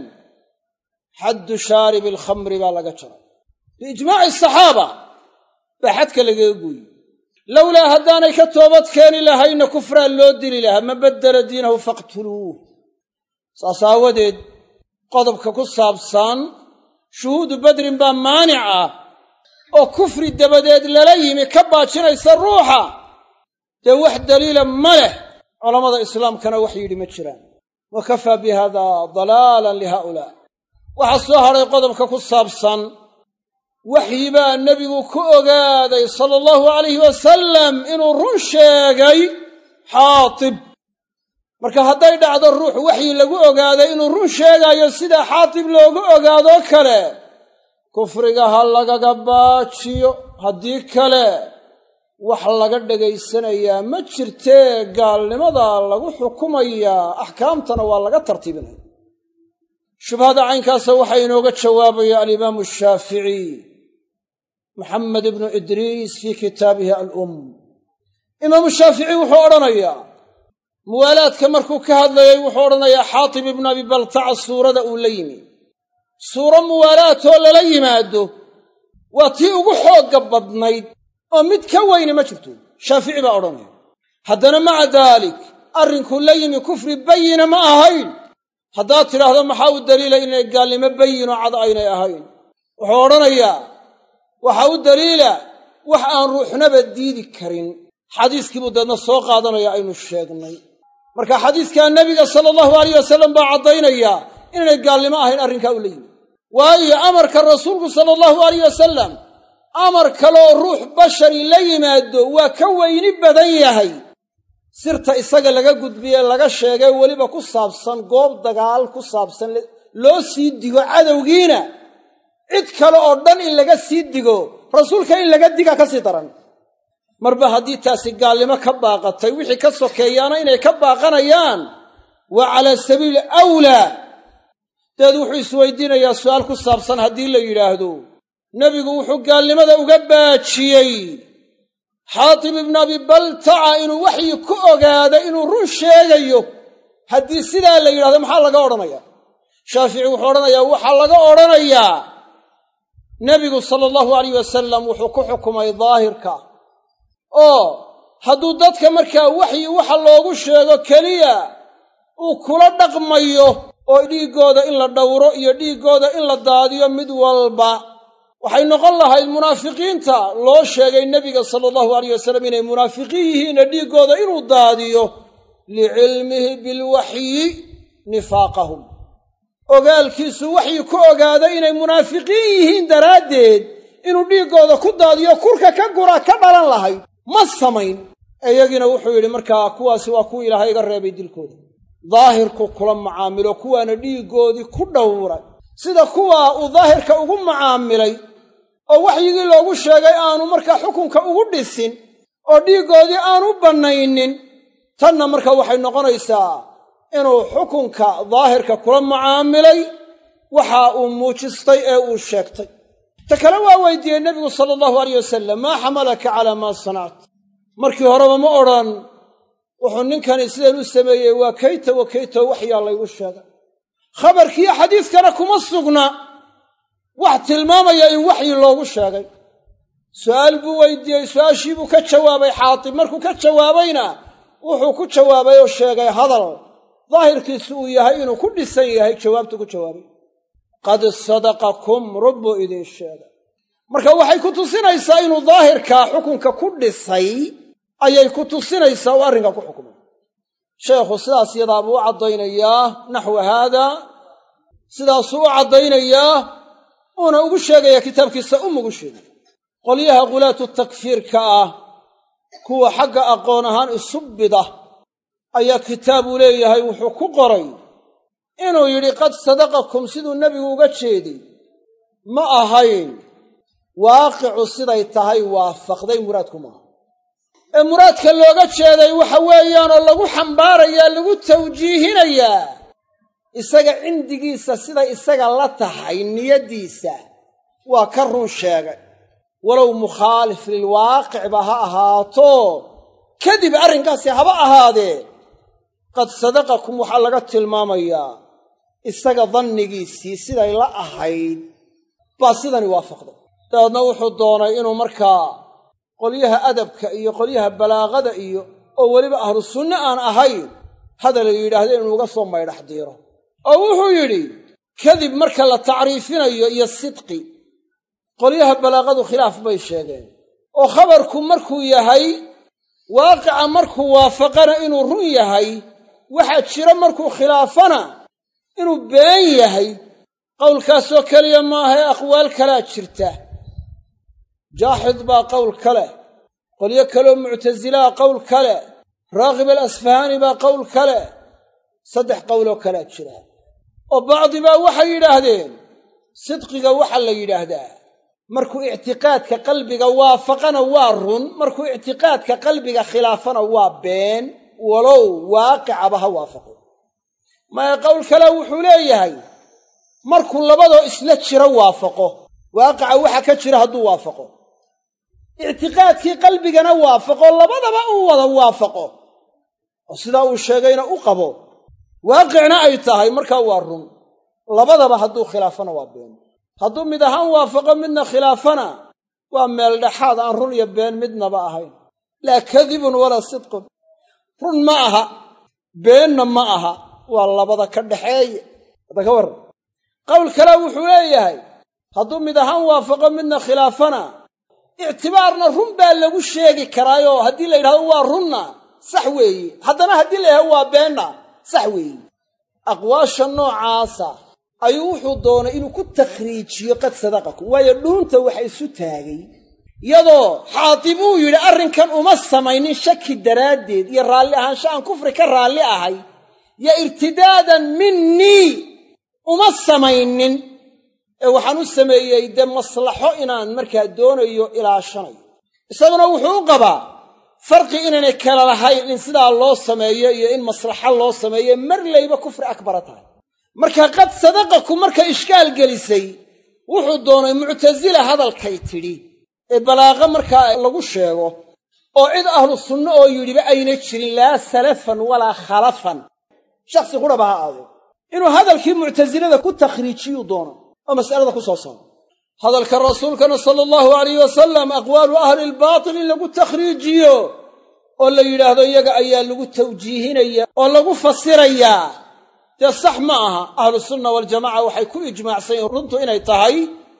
xaddu shaaribi alkhamri baa laga jaray biijmaaci asaxaaba baa xadka lagaga gooyey. lowlaa haddaanay ka toobad keeni lahayna kufraa loo dili lahaa, man baddala diinahu faqtuluuh. saas aawadeed qodobka ku saabsan shuhuudu badrin baa maanic ah oo kufri dabadeed lala yimi ka baajinaysa ruuxa, dee wax daliila ma leh. culammada islaamkana wax yidhi ma jiraan. wa kafaa bi haadaa dalaalan lihaa'ulaa. waxaa soo hadhay qodobka ku saabsan waxyi baa nebigu ku ogaaday sala allahu calayhi wasalam inuu run sheegay xaatib. marka hadday dhacdo ruux waxyi lagu ogaaday inuu run sheegaayo sidaa xaatib loogu ogaadoo kale, kufriga ha lagaga baajiyo, haddii kale wax laga dhegaysanayaa ma jirtee gaalnimada lagu xukumayaa, axkaamtana waa laga tartiibinaya. shubhada caynkaasa waxaa inooga jawaabaya alimaamu shaafici maxamed ibnu idriis fii kitaabihi alum. imaamu shaafici wuxuu odhanayaa muwaalaadka markuu ka hadlayay wuxuu odhanayaa xaatib ibnu abi baltaca suurada uu la yimi, suuro muwaalaatoo lala yimaado waa tii ugu xoogga badnayd oo mid ka weyni ma jirto. shaafici baa odhanaya. haddana maca daalik arrinkuu la yimi kufri bayina ma ahayn. haddaad tidhaahdo maxaa u daliila inay gaalnimo bayinoo cad aynay ahayn, wuxuu odhanayaa waxaa u daliila wax aan ruuxnaba diidi karin. xadiiskiibuu deedna soo qaadanaya aynu sheegnay. marka xadiiskaa nebiga sala allahu alayh wasalam baa caddaynaya inaanay gaalnimo ahayn arrinkaa u la yimi waayo amarka rasuulku sala allahu alayh wasalam amar kaleoo ruux bashari la yimaado waa ka weyni badan yahay sirta isaga laga gudbiye laga sheegay weliba ku saabsan goob dagaal ku saabsan loo sii digo cadowgiina cid kale oo dhan in laga sii digo rasuulka in laga diga ka sii daran marba haddii taasi gaalnimo ka baaqatay wixii ka sokeeyaana inay ka baaqanayaan waa calaa sabiili awlaa deed wuxuu isweydiinayaa su'aal ku saabsan haddii la yidhaahdo nebigu wuxuu gaalnimada uga baajiyey xaatib ibnu abi baltaca inuu waxyi ku ogaado inuu run sheegayo haddii sidaa la yidhahdo maxaa laga odhanayaa shaafici wuxuu odhanayaa waxaa laga odhanayaa nebigu sala allahu alayh wasalam wuxuu ku xukumay daahirka oo hadduu dadka markaa waxyi waxa loogu sheego keliya uu kula dhaqmayo oo dhiiggooda in la dhowro iyo dhiiggooda in la daadiyo mid walba waxay noqon lahayd munaafiqiinta loo sheegay nebiga sala allahu alayh wasalam inay munaafiqiin yihiinna dhiiggooda inuu daadiyo licilmihi bilwaxyi nifaaqahum ogaalkiisu waxyi ku ogaado inay munaafiqiin yihiin daraaddeed inuu dhiiggooda ku daadiyo kurka ka gura ka dhalan lahayd ma samayn iyagina wuxuu yidhi markaa kuwaasi waa kuwa ilaahay iga reebay dilkooda daahirku kula macaamilo kuwaana dhiiggoodii ku dhowray sida kuwaa uu daahirka ugu macaamilay oo waxyigii loogu sheegay aanu markaa xukunka ugu dhisin oo dhiiggoodii aanu bannaynin tanna marka waxay noqonaysaa inuu xukunka daahirka kula macaamilay waxa uu muujistay ee uu sheegtay ta kale waa weydiiyey nebigu sala allahu alayh wasalam maa xamalaka calaa maa sanact markii horeba ma odhan wuxuu ninkani sidan u sameeyey waa kayta wa kayta waxyaa laygu sheegay khabarkiiyo xadiiskana kuma sugna wax tilmaamaya in waxyi loogu sheegay su'aal buu weydiiyey su'aashii buu ka jawaabay xaatib markuu ka jawaabayna wuxuu ku jawaabay oo sheegay hadal daahirkiisu uu yahay inuu ku dhisan yahay jawaabtu ku jawaabay qad sadaqakum rubbuu idiin sheegay marka waxay ku tusinaysaa inuu daahirkaa xukunka ku dhisay ayay ku tusinaysaa uu arrinka ku xukumay sheekhu sidaas yadaa buu u caddaynayaa naxwa haadaa sidaasuu u caddaynayaa uuna ugu sheegayaa kitaabkiisa umugu sheegay qolyaha qulaatu takfiirka ah kuwa xagga aqoon ahaan isu bida ayaa kitaabuu leeyahay wuxuu ku qoray inuu yidhi qad sadaqakum siduu nebigu uga jeeday ma ahayn waaqicu siday tahay waafaqday muraadku maaha ee muraadka looga jeeday waxa weeyaanoo lagu xambaarayaa lagu tawjiihinayaa isaga cindigiisa siday isaga la tahay niyaddiisa waa ka run sheegay walow mukhaalif lilwaaqicba ha ahaato kadib arrinkaasi haba ahaadee qad sadaqakum waxaa laga tilmaamayaa isaga dannigiisii siday la ahayd baa sidani waafaqday dabeedna wuxuu doonay inuu markaa qolyaha adabka iyo qolyaha balaaqada iyo oo weliba ahlu sunne aan ahayn hadal ay yidhaahdeen inuu uga soo maydhax diiro oo wuxuu yidhi kadib marka la tacriifinayo iyo sidqi qolyaha balaaqadu khilaaf bay sheegeen oo khabarku markuu yahay waaqica markuu waafaqana inuu run yahay waxaa jira markuu khilaafana inuu been yahay qowlkaasoo keliya maahae aqwaal kalaa jirta jaaxid baa qowl kale qolyo kaleoo muctasilaa qowl kale raaqib alasfahaani baa qowl kale saddex qowloo kalaa jira oo bacdibaa waxay yidhaahdeen sidqiga waxaa la yidhaahdaa markuu ictiqaadka qalbiga waafaqana waa run markuu ictiqaadka qalbiga khilaafana waa been walow waaqicaba ha waafaqo maya qowl kale wuxuu leeyahay markuu labadoo isla jiro waafaqo waaqica waxa ka jira hadduu waafaqo ictiqaadkii qalbigana waafaqo labadaba uu wada waafaqo oo sidaa uu sheegayna u qabo waaqicna ay tahay markaa waa run labadaba hadduu khilaafana waa been hadduu mid ahaan waafaqo midna khilaafana waa meel dhexaad aan run iyo been midnaba ahayn laa kadibun walaa sidqun run ma aha beenna ma aha waa labada ka dhaxeeye hadda ka warran qowl kale wuxuu leeyahay hadduu mid ahaan waafaqo midna khilaafana ictibaarna run baa lagu sheegi karaayoo haddii la yidhahdo waa runna sax weeye haddana haddii la yidhahdo waa beenna sax weeye aqwaasha noocaasa ayuu wuxuu doonay inuu ku takhriijiyo qad sadaqakum waayo dhuunta waxa isu taagay iyadoo Xaatib uu yidhi arrinkan uma samaynin shaki daraaddeed iyo raalli ahaansho aan kufri ka raalli ahay iyo irtidaadan minnii uma samaynin ee waxaan u sameeyey de maslaxo inaan markaa doonayo ilaashanayo isaguna wuxuu u qabaa farqi inaanay kala lahayn in sidaa loo sameeyo iyo in maslaxo loo sameeyo marlayba kufri akbara tahay marka qad sadaqakum marka ishkaal gelisay wuxuu doonay mu'tazila hadalkay tidhi ee balaaqa markaa lagu sheego oo cid ahlu sunno oo yidhiba ayna jirin laa salafan walaa khalafan shakhsi quraba ha aado inuu hadalkii mu'tazilada ku takhriijiyo doono oo mas'alada ku soo saaro hadalka rasuulkana sallallahu alayhi wasallam aqwaalu ahli al-baatil in lagu takhriijiyo oo la yiraahdo iyaga ayaa lagu tawjiihinaya oo lagu fasiraya dee sax ma aha ahlu sunna wal jamaa waxay ku ijmaacsan yihiin runtu inay tahay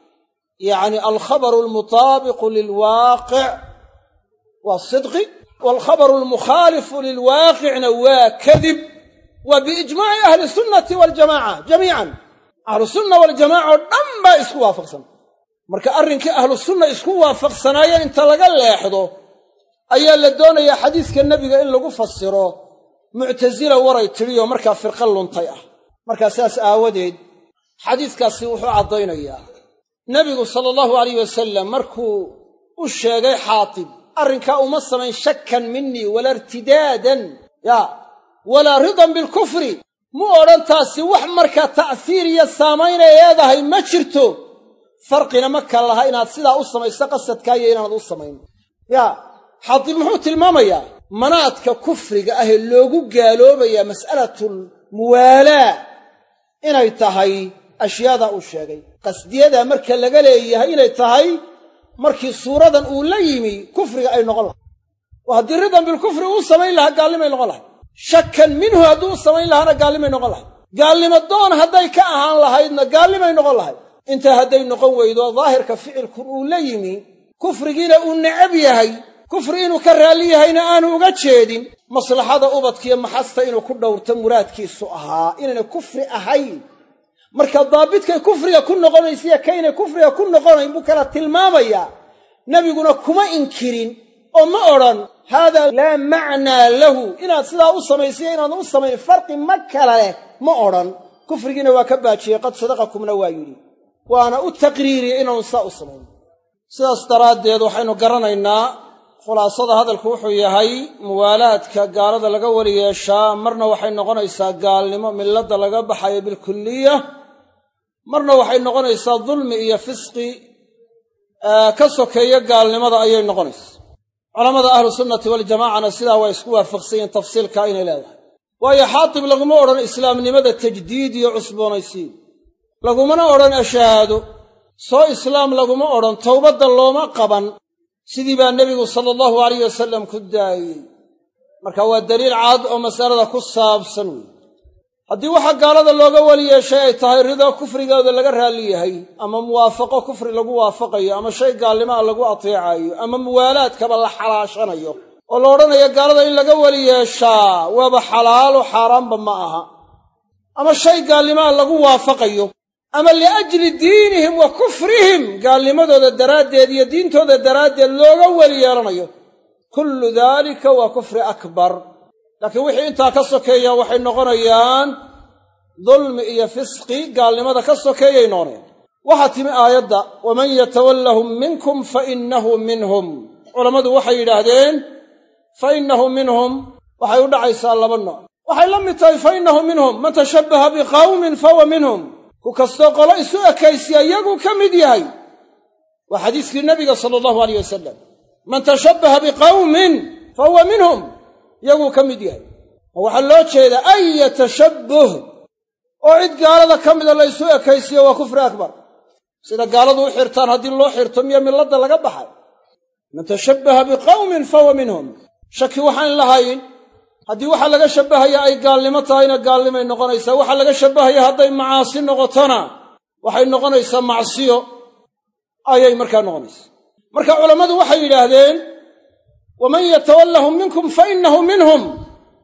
yani al-khabaru al-mutaabiqu lil-waaqi' wa sidqi wal-khabaru al-mukhalifu lil-waaqi'na wa kadhib wa bi-ijmaa'i ahli sunnati wal jamaa jamii'an ahlu sunna wal jamaa dhanba isku waafaqsan marka arrinkii ahlu sunna isku waafaqsanaayo inta laga leexdo ayaa la doonayaa xadiiska nabiga in lagu fasiro mu'tazila waray tiriyo markaa firqa luntay ah marka saas aawadeed xadiiskaasi wuxuu cadaynayaa nabigu sallallahu alayhi wasallam markuu u sheegay Xaatib arrinka uma samayn shakkan minni wala irtidaadan ya wala ridan bil kufri mu oran taasi wax markaa ta'siir iyo saamayn ay leedahay ma jirto farqina ma kala laha inaad sidaa u samayso qasadka iyo inaad u samayn ya Xaatib muxuu tilmaamayaa manaadka kufriga ah ee loogu gaaloobaya mas'alatul muwaalaa inay tahay ashyaada uu sheegay qasdiyada marka laga leeyahay inay tahay markii suuradan uu la yimi kufriga ay noqon lahayd wa haddii ridan bil kufri uu samayn lahaa gaalnimay noqon lahayd shakkan minhu hadduu samayn lahaana gaalnimay noqon lahayd gaalnimo doon hadday ka ahaan lahaydna gaalnimay noqon lahayd intaa hadday noqon weydo daahirka ficilku uu la yimi kufrigiina uu necab yahay kufri inuu ka raalli yahayna aanu uga jeedin maslaxada ubadkiiyo maxasta inuu ku dhowrto muraadkiisu ahaa inayna kufri ahayn marka daabidkay kufriga ku noqonaysiya kayna kufriga ku noqonayn buu kala tilmaamayaa nabiguna kuma inkirin oo ma odhan hada laa macnaa lahu inaad sidaa u samaysiyo inaad u samayn farqi ma kala leh ma odhan kufrigiina waa ka baajiyey qad sadaqakumna waa yidhi waana u taqriiriyey inaanu saa u samayn sidaas daraaddeed waxaynu garanaynaa khulaasada hadalku wuxuu yahay muwaalaadka gaalada laga weli yeeshaa marna waxay noqonaysaa gaalnimo milladda laga baxayo bilkulliya marna waxay noqonaysaa dulmi iyo fisqi ka sokeeya gaalnimada ayay noqonaysaa culamada ahlu sunnati waljamaacana sidaa waa isku waafaqsan yihiin tafsiilka inay leedahay waayo Xaatib laguma odhan islaamnimada tajdiid iyo cusboonaysiin lagumana odhan ashahaado soo islaam laguma odhan towbadda looma qaban sidii baa nebigu sala allahu alayh wasallam ku daayey marka waa daliil cad oo masalada ku saabsan wey haddii waxa gaalada looga weli yeeshay ay tahay rida kufrigooda laga raalli yahay ama muwaafaqo kufri lagu waafaqayo ama shay gaalnimaa lagu ateecayo ama muwaalaadkaba la xalaashanayo oo la odhanayo gaalada in laga weli yeeshaa waaba xalaalo xaaraanba ma aha ama shay gaalnimaa lagu waafaqayo ama liajli diinihim wa kufrihim gaalnimadooda daraaddeed iyo diintooda daraaddeed looga weli yeelanayo kullu daalika waa kufri akbar laakiin wixii intaa ka sokeeya waxay noqonayaan dulmi iyo fisqi gaalnimada ka sokeeyay noqonayaan waxaa timi aayadda waman yatawallahum minkum fa innahu minhum culammadu waxay yidhaahdeen fa innahu minhum waxay u dhacaysaa laba nooc waxay la mid tahay fa innahu minhum man tashabbaha biqawmin fahuwa minhum ku kastoo qolo isu ekaysiya iyaguu ka mid yahay waa xadiiskii nabiga sala allahu alayh wasalam man tashabbaha biqawmin fahuwa minhum iyaguu ka mid yahay oo waxaa loo jeedaa aya tashabbuh oo cid gaalada ka mida la isu ekaysiyo waa kufri akbar sida gaaladu u xirtaan haddii loo xirto miyo milladda laga baxay man tashabbaha biqawmin fahuwa minhum shaki waxaan lahayn haddii waxa laga shabbahaya ay gaalnimo tahayna gaalnimay noqonaysaa waxa laga shabbahaya hadday macaasi noqotona waxay noqonaysaa macsiyo ayay markaa noqonaysaa marka culammadu waxay yidhaahdeen waman yatawallahum minkum fa innahu minhum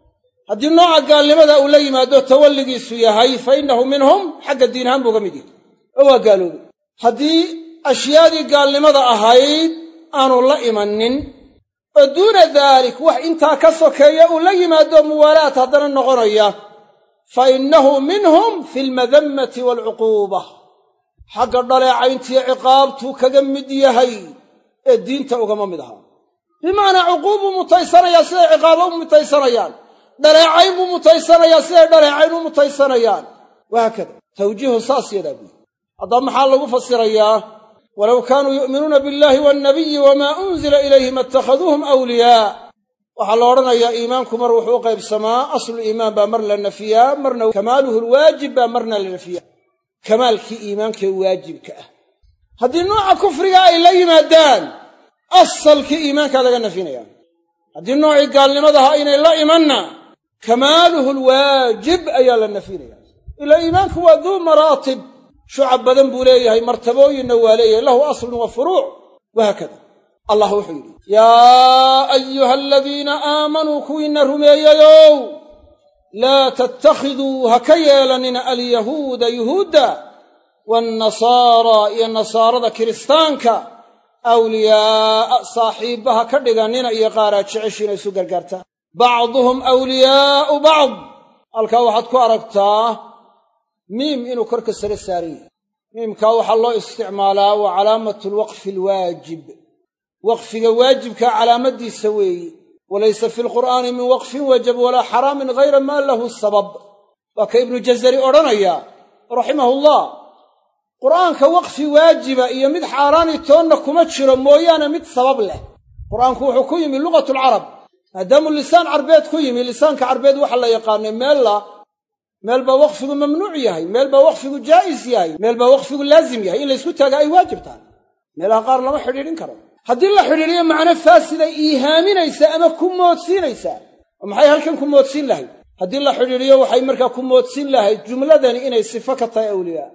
haddii nooca gaalnimada uu la yimaado tawalligiisu yahay fa innahu minhum xagga diin ahaan buu ga mid yahay oo waa gaaloobay haddii ashyaadii gaalnimada ahayd aanu la imanin oo duuna daalik wax intaa ka sokeeya uu la yimaado muwaalaad haddana noqonaya fa innahu minhum fi almadammati waalcuquuba xagga dhaleecayntiyo ciqaabtuu kaga mid yahay ee diinta ugama mid ahaa bimacnaa cuquubbuu mutaysanayaa siday ciqaabo u mutaysanayaan dhaleecayn buu mutaysanayaa siday dhaleecayn u mutaysanayaan wahaakada tawjiihu saas yadaa buyi haddaba maxaa lagu fasirayaa walow kaanuu yu'minuuna biاllahi waannabiyi wamaa unzila ilayhim attakhaduuhum awliyaa waxaa la odhanayaa iimaanku mar wuxuu u qaybsamaa aslu iimaan baa mar la nafiyaa marna kamaaluhu lwaajib baa marna la nafiyaa kamaalkii iimaankee waajibka ah haddii nooca kufriga ay la yimaadaan asalkii iimaankaa laga nafinaya haddii noocii gaalnimadaha aynay la imanna kamaaluhu lwaajib ayaa la nafinaya ilaa iimaanku waa duu maraatib shucab badan buu leeyahay martabooyinna waa leeyahay lahu aslun wa furuuc wahaakada allah wuxuu yidhi yaa ayuha aladiina aamanuu kuwiinna rumeeyayow laa tattakhiduu ha ka yeelanina alyahuuda yuhuudda waannasaara iyo nasaarada kiristaanka awliyaa'a saaxiibba ha ka dhiganina iyo qaaraa jeceshiina isu gargaartaa bacduhum awliyaa'u bacd halkaa waxaad ku aragtaa miim inuu korka sare saaran yahay miimkaa waxaa loo isticmaalaa waa calaamatu lwaqfi alwaajib waqfiga waajibkaa calaamaddiisa weeye walaysa fi lqur'aani min waqfin wajab walaa xaraamin hayra maa lahu sabab waa ka ibnu jazari odhanaya raximahullah qur'aanka waqfi waajiba iyo mid xaaraani toonna kuma jiro mooyaane mid sabab leh qur'aanku wuxuu ku yimi luqatu alcarab maadaamuu lisaan carbeed ku yimi lisaanka carbeed waxa la yaqaanay meella meel baa waqfigu mamnuuc yahay meel baa waqfigu jaa'is yahay meel baa waqfigu laazim yahay in laysku taaga ay waajib tahay meelaha qaar lama xidhiidhin karo haddii la xidhiidhiyo macno faasiday iihaaminaysaa ama ku moodsiinaysaa oo maxay halkan ku moodsiin lahayd haddii la xidhiidhiyo waxay markaa ku moodsiin lahayd jumladani inay sifo ka tahay awliyaa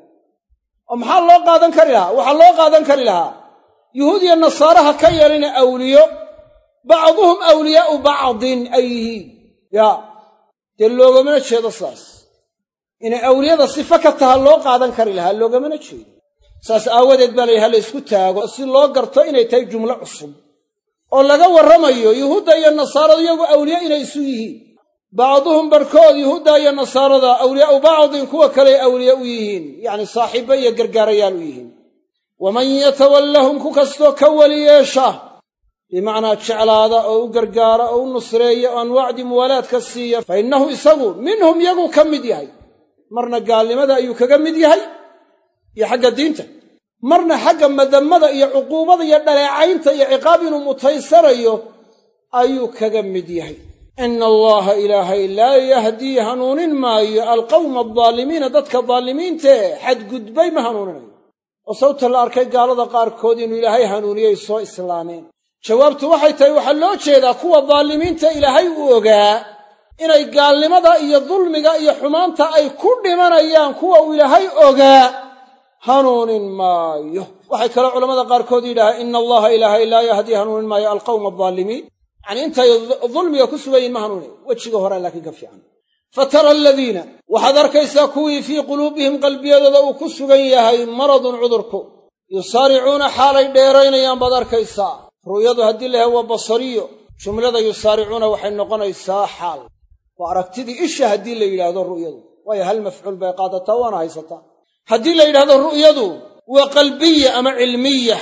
oo maxaa loo qaadan kari lahaa waxaa loo qaadan kari lahaa yuhuud iyo nasaaraha ka yeelina awliyo bacduhum awliyaa'u bacdin ay yihiin yaa dee loogamana jeedo saas inay awliyada sifo ka taha loo qaadan kari lahaa loogamana jeedo saas aawadeed baa layaha la ysku taago si loo garto inay tahay jumlo cusub oo laga warramayo yuhuudda iyo nasaarada iyagu awliye inay isu yihiin bacduhum barhkood yuhuudda iyo nasaarada awliyaa'u bacdin kuwa kaley awliye u yihiin yacni saaxiibba iyo gargaarayaal u yihiin waman yatawallahum ku kastoo ka weli yeesha bimacnaa jeclaada oo u gargaara oo u nusreeya oo anwaacdii muwaalaadka siiya fa innahu isagu minhum yagu ka mid yahay marna gaalnimada ayuu kaga mid yahay iyo xagga diinta marna xagga madammada iyo cuquubada iyo dhaleecaynta iyo ciqaab inuu mutaysanayo ayuu kaga mid yahay ina allaha ilaahay laa yahdii hanuunin maayo alqawma aldaalimiina dadka daalimiintae xadgudbay ma hanuuninayo oo sawta la arkay gaalada qaarkood inuu ilaahay hanuuniyey soo islaameen jawaabtu waxay tahay waxaa loo jeedaa kuwa daalimiinta ilaahay uu ogaa inay gaalnimada iyo dulmiga iyo xumaanta ay ku dhimanayaan kuwa uu ilaahay ogaa hanuunin maayo waxay kaloo culammada qaarkood yidhaahaan ina allaha ilaahay laa yahdii hanuunin maayo alqawma aldaalimiin yacnii intay dulmiga ku sugan yihin ma hanuunin wejiga hore laakiin ka fiican fatara aladiina waxaad arkaysaa kuwii fii quluubihim qalbiyadooda uu ku sugan yahay maradun cudurku yusaaricuuna xaalay dheeraynayaan baad arkaysaa ru'yadu haddii la yahay waa basariyo jumlada yusaaricuuna waxay noqonaysaa xaal waa aragtidii isha haddii la yidhaahdo ru'yadu waayo hal mafcuul bay qaadataa waana haysataa haddii la yidhahdo ru'yadu waa qalbiya ama cilmiya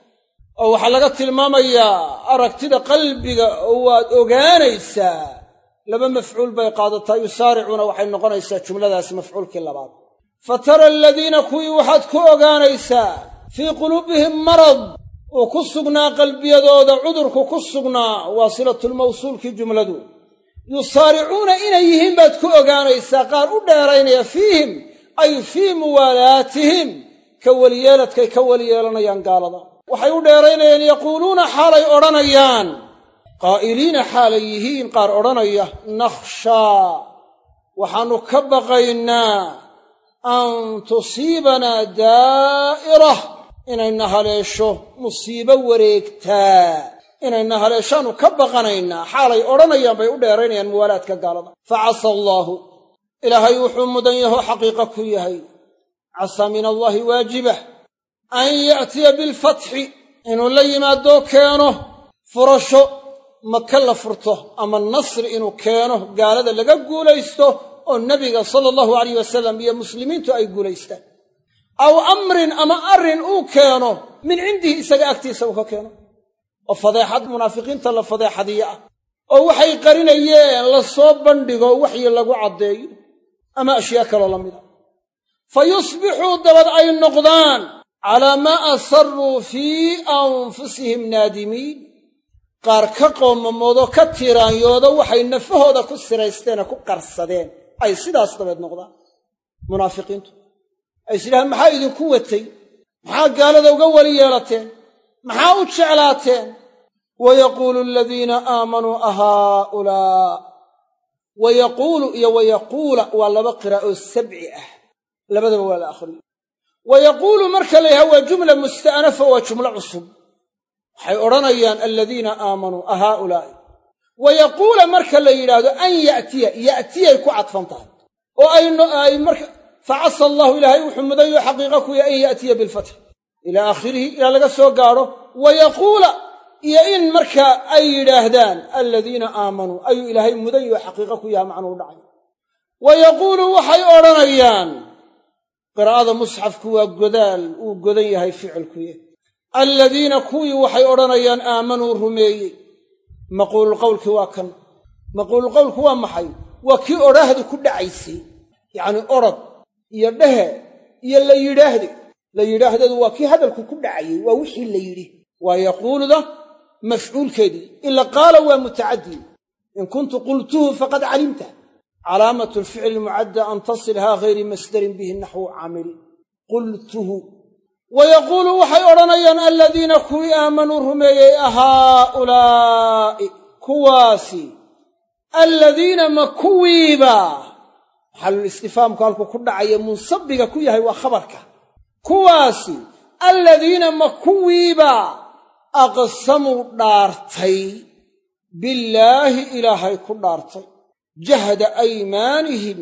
oo waxaa laga tilmaamayaa aragtida qalbiga oo waad ogaanaysaa laba mafcuul bay qaadataa yusaaricuuna waxay noqonaysaa jumladaasi mafcuulkii labaad fatara aladiina kuwii waxaad ku ogaanaysaa fii quluubihim marad uu ku sugnaa qalbiyadooda cudurku ku sugnaa waa silatulmawsuulkii jumladu yusaaricuuna inay yihiin baad ku ogaanaysaa qaar u dheeraynaya fiihim ay fii muwaalaatihim ka weliyeeladkay ka weli yeelanayaan gaalada waxay u dheeraynayaan yaquuluuna xaalay odhanayaan qaa'iliina xaalay yihiin qaar odhanaya nakhshaa waxaannu ka baqaynaa an tusiibanaa daa'irah inayna haleesho musiibo wareegtaa inayna haleeshaanu ka baqanaynaa xaalay odhanayaan bay u dheeraynayaan muwaalaadka gaalada fa casa allaahu ilaahay wuxuu mudan yaho xaqiiqa ku yahay casaa min allaahi waajibah an ya'tiya bilfatxi inuu la yimaadoo keeno furasho maka la furto ama nasri inuu keeno gaalada laga guulaysto oo nebiga sala allahu alayh wasalam iyo muslimiintu ay guulaystaan aw amrin ama arrin uu keeno min cindihi isaga agtiisa uu ka keeno oo fadeexad munaafiqiinta la fadeexadiya ah oo waxay qarinayeen la soo bandhigo waxyi lagu caddeeyo ama ashyaa kaloo la mida fa yusbixuu dabad ay noqdaan calaa maa asarruu fii anfusihim naadimiin qaar ka qoomamoodo ka tiiraanyoodo waxay nafahooda ku siraysteene ku qarsadeen ay sidaas dabeed noqdaan munaafiqiintu ay isidhahaan maxaa idinku watay maxaa gaalada uga weli yeelateen maxaa u jeclaateen wayaquulu aladiina aamanuu ahaa'ulaa wayaquulu iyo wayaquula waa laba qiraa'oo sabci ah labadaba waa la akhriyo wayaquulu marka la yidhaha waa jumla musta'nafa waa jumlo cusub waxay odhanayaan aladiina aamanuu ahaa'ulaa'i wayaquula marka la yidhaahdo an ya'tiya ya'tiyay ku cadfan tahay oo ay marka facasa allahu ilaahay wuxuu mudan yaho xaqiiqa ku yahay an ya'tiya bilfatx ilaa aakhirihi ilaa laga soo gaadho wayaquula iyo in markaa ay yidhaahdaan aladiina aamanuu ayuu ilaahay mudan yaho xaqiiqa ku yaha macnuu dhacay wayaquulu waxay odhanayaan qiraa'ada musxafku waa godaal uu godan yahay ficilkuye aladiina kuwii waxay odhanayaan aamanuu rumeeyey maquuluqowlkii waa kan maquuluqowlku waa maxay waa kii odhaahdu ku dhacaysay yacnii orod iyo dhehe iyo la yidhaahde la yidhaahdeedu waa kii hadalku ku dhacayey waa wixii la yidhi waa yaquuluda mafcuulkeedii ila qaala waa mutacaddi in kuntu qultuhu faqad calimta calaamatu alficli almucadda an tasilhaa hayri masdarin bihi naxwu camil qultuhu wayaquulu waxay odhanayaan aladiina kuwii aamanuu rumeeyey ahaa'ulaa'i kuwaasi aladiina ma kuwiiba maxalulistifaamku halkuu ku dhacaya munsabiga ku yahay waa khabarka kuwaasi aladiina ma kuwiiba aqsamuu dhaartay billaahi ilaahay ku dhaartay jahda aymaanihim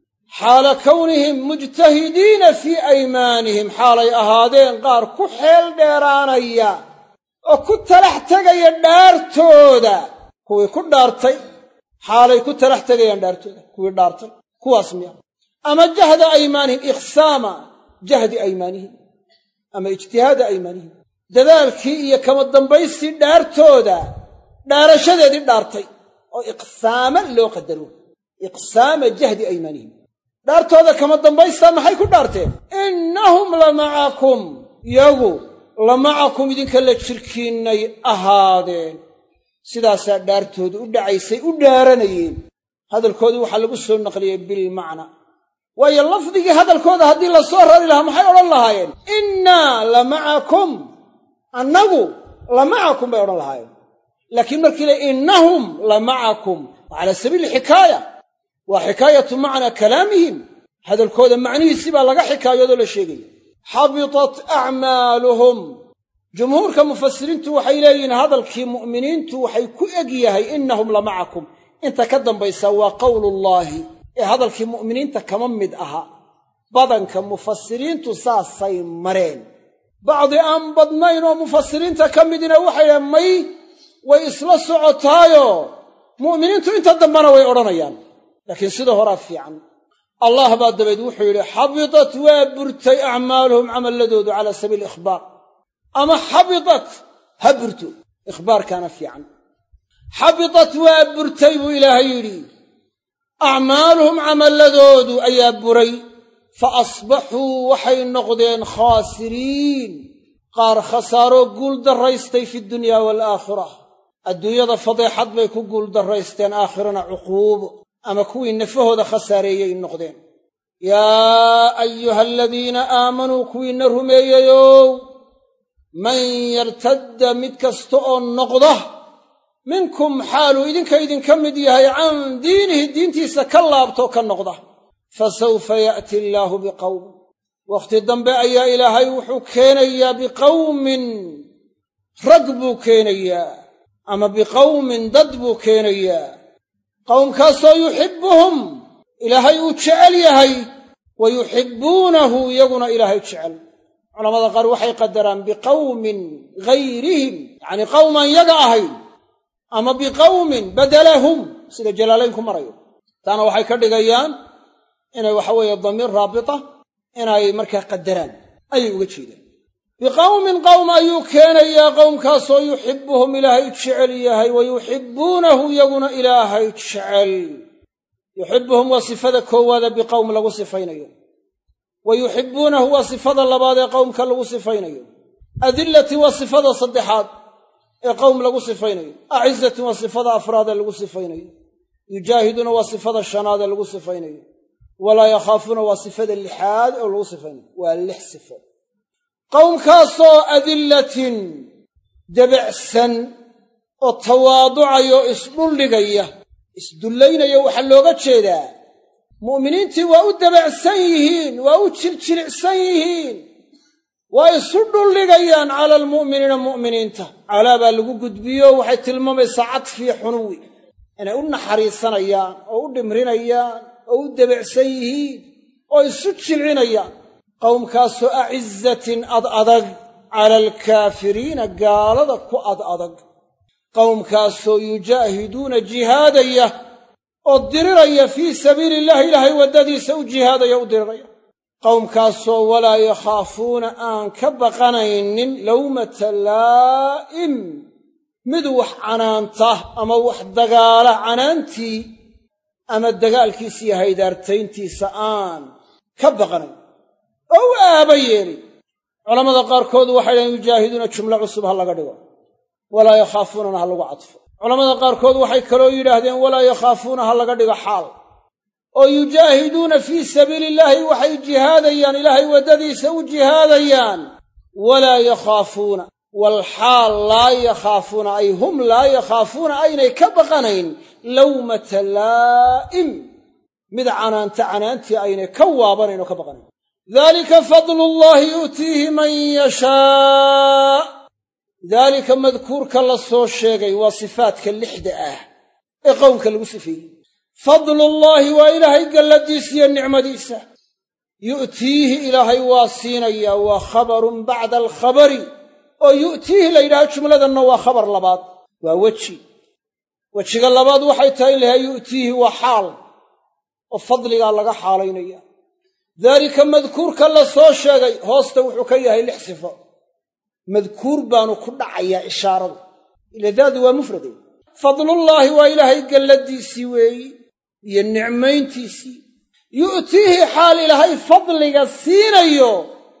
xaala kownihim mujtahidiina fii aymaanihim xaalay ahaadeen qaar ku xeel dheeraanaya oo ku talax tegaya dhaartooda kuwii ku dhaartay xaalay ku talax tegayaan dhaartooda kuwii dhaartay kuwaas miya ama jahda aymaanihim iqsaama jahdi aymaanihim ama ijtihaada aymaanihim dadaalkii iyo kama dambaystii dhaartooda dhaarashadeedii dhaartay oo iqsaama loo qadaro iqsaama jahdi aymaanihim dhaartooda kama dambaystaa maxay ku dhaarteen innahum lamacakum yagu lamacakum idinka la jirkiinnay ahaadeen sidaasaa dhaartooda u dhacaysay u dhaaranayeen hadalkoodii waxaa lagu soo naqliyey bilmacna waayo lafdigii hadalkooda haddii la soo rari lahaa maxay odhan lahaayeen innaa lamacakum annagu lamacakum bay odhan lahaayeen laakiin markii la innahum lamacakum waa calaa sabiili xikaaya waa xikaayatu macnaa kalaamihim hadalkooda macnihiisii baa laga xikaayoodoo la sheegaya xabitat acmaaluhum jumhuurka mufasiriintu waxay leeyihiin hadalkii mu'miniintu waxay ku eg yahay innahum lamacakum inta ka dambaysa waa qowlullaahi ee hadalkii mu'miniinta kama mid aha badanka mufasiriintu saasay mareen bacdi aan badnayn oo mufasiriinta ka midina waxay dhahen may way isla socotaayo mu'miniintu inta dambana way odhanayaan laakiin sida horaa fiican allah baa dabeed wuxuu yidhi xabitat waa burtay acmaaluhum camalladoodu calaa sabiili ikhbaar ama xabitat ha burto ikhbaarkaana fiican xabitat waa burtay buu ilaahay yidhi acmaaluhum camalladoodu ayaa buray fa asbaxuu waxay noqdeen khaasiriin qaar khasaaroo guul darraystay fi dunyaa waalaakhira adduunyada fadeexad bay ku guul darraysteen aakhirana cuquubo ama kuwii nafahooda khasaareeyey noqdeen yaa ayuha aladiina aamanuu kuwiinna rumeeyeyow man yartadda mid kasta oo noqda minkum xaaluu idinka idinka mid yahay can diinihi diintiisa ka laabtoo ka noqda fasawfa ya'ti allaahu biqawm wakhti dambe ayaa ilaahay wuxuu keenayaa biqawmin rag buu keenayaa ama biqawmin dad buu keenayaa qowmkaasoo yuxibbuhum ilaahay uu jecel yahay wa yuxibbuunahu iyaguna ilaahay jecel. culamada qaar waxay qadaraan biqawmin gayrihim, yacnii qowman yaga ahayn, ama biqawmin badalahum sida jalaalayn ku marayo. taana waxay ka dhigayaan inay waxa weeye damiir raabita inay markaa qadaraan ayay uga jeedaan. biqawmin qowm ayuu keenayaa qowmkaasoo yuxibbuhum ilaahay jecel yahay wa yuxibbuunahu iyaguna ilaahay jecel. yuxibbuhum waa sifada koowaada biqowm lagu sifaynayo, wa yuxibbuunahu waa sifada labaad ee qowmka lagu sifaynayo. adillatin waa sifada saddexaad ee qowm lagu sifaynayo. acizatin waa sifada afraad ee lagu sifaynayo. yujaahiduuna waa sifada shanaad ee lagu sifaynayo. walaa yakhaafuuna waa sifada lixaad oo lagu sifaynayo. waa lix sifo. qowmkaasoo adillatin debecsan oo tawaaducayo isdhuldhigaya, isdullaynaya waxaa looga jeedaa mu'miniintii waa u debecsan yihiin, waa u jiljilicsan yihiin, waa isu dhuldhigayaan cala almu'miniina mu'miniinta. calaa baa lagu gudbiyo waxay tilmaamaysaa cadfiyo xunuwi, inay u naxariisanayaan oo u dhimrinayaan oo u debecsan yihiin oo isu jilcinayaan. qowmkaasoo acizatin ad adag cala alkaafiriina gaalada ku ad adag. qowmkaasoo yujaahiduuna jihaadaya oo diriraya fii sabiili illahi ilaahay waddadiisa u jihaadaya u diriraya. qowmkaasoo walaa yakhaafuuna aan ka baqanaynin lawmata laa'im mid wax canaanta ama wax dagaala canaantii ama dagaalkiisa iyo haydaartayntiisa aan ka baqanayn oo u aaba yeelin. culammada qaarkood waxay dhahen yujaahiduuna jumlo cusub ha laga dhigo, walaa yakhaafuunana ha lagu cadfo. culammada qaarkood waxay kaloo yidhaahdeen walaa yakhaafuuna ha laga dhigo xaal, oo yujaahiduuna fii sabiili illaahi waxay jihaadayaan ilaahay waddadiisa u jihaadayaan. walaa yakhaafuuna walxaal laa yakhaafuuna ay hum laa yakhaafuuna aynay ka baqanayn lawmata laa'im mid canaanta canaantii aynay ka waabanayn oo ka baqanayn. daalika fadlullaahi yu'tiihi man yashaa. daalika madkuurka la soo sheegay waa sifaadka lixda ah ee qowmka lagu sifeeyey. fadlullaahi waa ilaahay galladiisa iyo nicmadiisa. yu'tiihi ilaahay waa siinayaa, waa khabarun bacda alkhabari, oo yu'tiihi la yidhaha jumladanna waa khabar labaad, waa weji. wejiga labaad waxay tahay in lahaa yu'tiihi waa xaal oo fadligaa laga xaalaynaya. daalika madkuurka la soo sheegay hoosta wuxuu ka yahay lix sifo. madkuur baanu ku dhacayaa ishaaradu, ila daadu waa mufrade. fadlullaahi waa ilaahay galladiisii weeyi iyo nicmayntiisii. yu'tiihi xaal ilaahay fadliga siinayo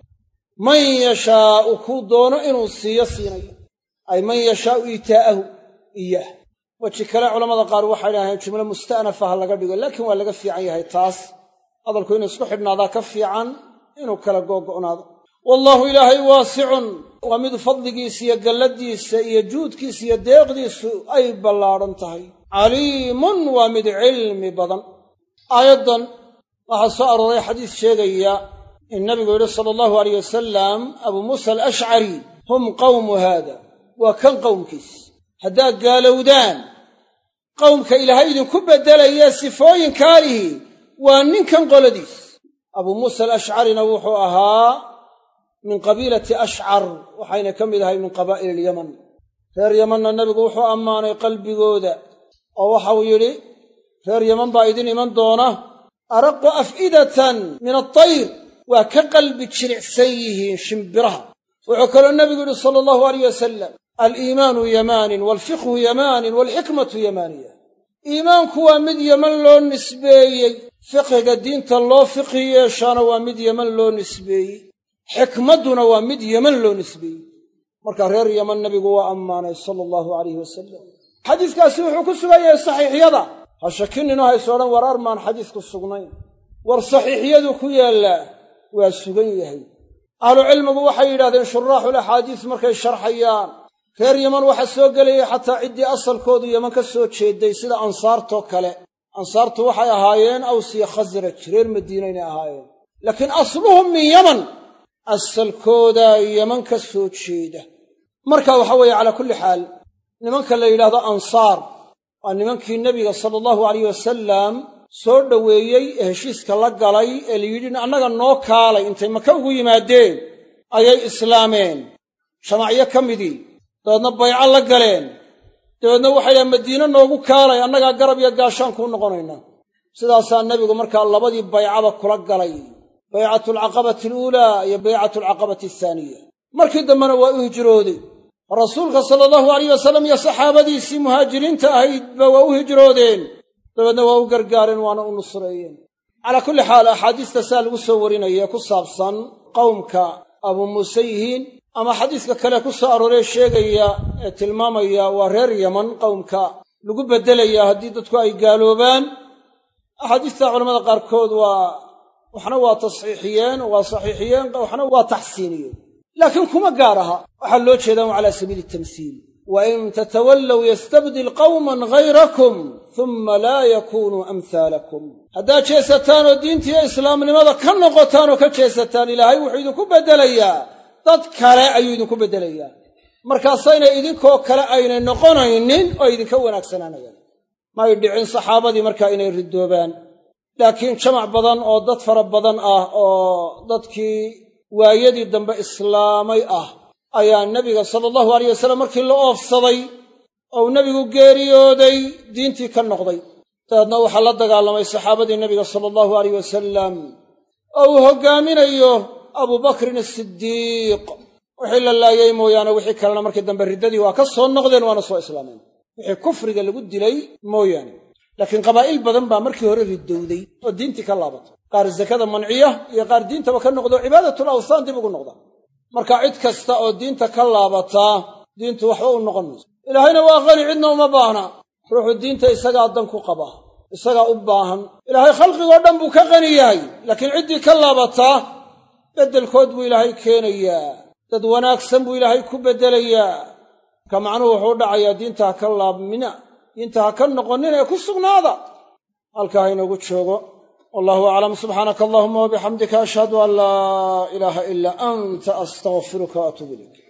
man yashaa'u kuu doono inuu siiyo siinayo, ay man yashaa'u iitaa'ahu iyaah. weji kale culammada qaar waxay dhaaheen jumlo musta'nafa ha laga dhigo, laakiin waa laga fiican yahay taas. hadalku inuu isku xidhnaadaa ka fiican inuu kala googo'naado. wallaahu ilaahay waasicun waa mid fadligiisa iyo galladiisa iyo juudkiisa iyo deeqdiisu ay ballaadhan tahay. caliimun waa mid cilmi badan. aayaddan waxaa soo arooray xadiis sheegaya in nabigu yidhi sala allahu alayh wasalam abuu muusa alashcari hum qawmu haada, waa kan qowmkiis. haddaad gaalowdaan qowmka ilaahay idinku beddelaya sifooyinkaalihi waa ninkan qoladiis. abuu muusa alashcarina wuxuu ahaa min qabiilati ashcar, waxayna ka mid ahay min qabaa'il alyaman. reer yamanna nebigu wuxuu ammaanay qalbigooda oo waxau yidhi reer yaman baa idin iman doona araqu af'idatan min atayr, waa ka qalbi jilicsan yihiin shimbiraha. wuxuu kaloo nebigu yidhi sala allahu alayh wasalam aliimaanu yamaanin waalfiqhu yamaanin waalxikmatu yamaaniya. iimaanku waa mid yaman loo nisbeeyey, fiqhiga diinta loo fiqhi yeeshaana waa mid yaman loo nisbeeyey, xikmadduna waa mid yaman loo nisbeeyey. marka reer yaman nebigu waa ammaanay sala allahu alayhi wasalam. xadiiskaasi wuxuu ku sugan yahay saxiixyada. ha shakinino hayso odhan war armaan xadiisku sugnayn, war saxiixyadu ku yaallaa waa sugan yahay. ahlucilmigu waxay yidhahdeen shuraaxul axaadiis markay sharxayaan reer yaman waxaa soo gelayay xataa ciddii asalkoodu yaman ka soo jeeday sida ansaartoo kale. ansaartu waxay ahaayeen aws iyo khasraj, reer madiinaynay ahaayeen, laakiin asluhum min yaman, asalkoodaa yaman ka soo jeeda. marka waxa weeye calaa kulli xaal nimanka la yidhaahdo ansaar waa nimankii nebiga sala allahu alayh wasalam soo dhoweeyey ee heshiiska la galay ee la yidhi annaga noo kaalay intay maka ugu yimaadeen ayay islaameen shamacyo ka midii dabeedna bayco la galeen dabeedna waxay dhahen madiine noogu kaalay annagaa garab iyo gaashaan kuu noqonaynaa sidaasaa nebigu markaa labadii baycaba kula galay baycatu alcaqabati aluulaa iyo baycatu alcaqabati athaaniya markii dambena waa u hijrooday rasuulka sala allahu alayh wasalam iyo saxaabadiisii muhaajiriinta ahaydba waa u hijroodeen dabeedna waa u gargaareen waana u nusreeyeen calaa kulli xaal axaadiista saa lagu soo warinaya ku saabsan qowmka abuu muuse yihiin ama xadiiska kale ku soo arooree sheegaya ee tilmaamaya waa reer yaman qowmka lagu beddelayaa haddii dadku ay gaaloobaan axaadiista culammada qaarkood waa waxna waa tasxiixiyeen waa saxiixiyeen waxna waa taxsiiniyeen laakiin kuma gaar aha waxaa loo jeedaa calaa sabiili tamsiil wa in tatawallow yastabdil qawman hayrakum humma laa yakuunuu amhaalakum haddaad jeesataan oo diintiiyo islaamnimada ka noqotaan oo ka jeesataan ilaahay wuxuu idinku beddelayaa dad kale ayuu idinku beddelayaa markaasaynay idinkoo kale aynay noqonaynin oo idinka wanaagsanaanayaan may dhicin saxaabadii markaa inay ridoobaan laakiin jamac badan oo dad fara badan ah oo dadkii waayadii dambe islaamay ah ayaa nebiga sala allahu alayh wasallam markii la oofsaday oo uu nebigu geeriyooday diintii ka noqday dabeedna waxaa la dagaalamay saxaabadii nebiga sala allahu alayh wasalam oo uu hoggaaminayo abubakrin asidiiq wixii la laayay mooyaane wixii kalena markii dambe riddadii waa ka soo noqdeen waana soo islaameen wixii kufriga lagu dilay mooyaane laakiin qabaa'il badan baa markii hore riddowday oo diintii ka laabatay qaar zakada manciya iyo qaar diintaba ka noqdo cibaadatul awsaan dib ugu noqda marka cid kasta oo diinta ka laabataa diintu waxba u noqon mayso ilaahayna waa qani cidna uma baahna ruuxu diinta isagaa dan ku qaba isagaa u baahan ilaahay khalqigoo dhan buu ka qani yahay laakiin ciddii ka laabataa beddelkood buu ilaahay keenayaa dad wanaagsan buu ilaahay ku beddelayaa marka macnuhu wuxuu dhacayaa diinta ha ka laabmina diinta ha ka noqonin ee ku sugnaada halkaa ha inoogu joogo wallahu aclam subxaanaka allahuma wabixamdika ashhadu an laa ilaaha ilaa anta astaqfiruka waatuubu ilayk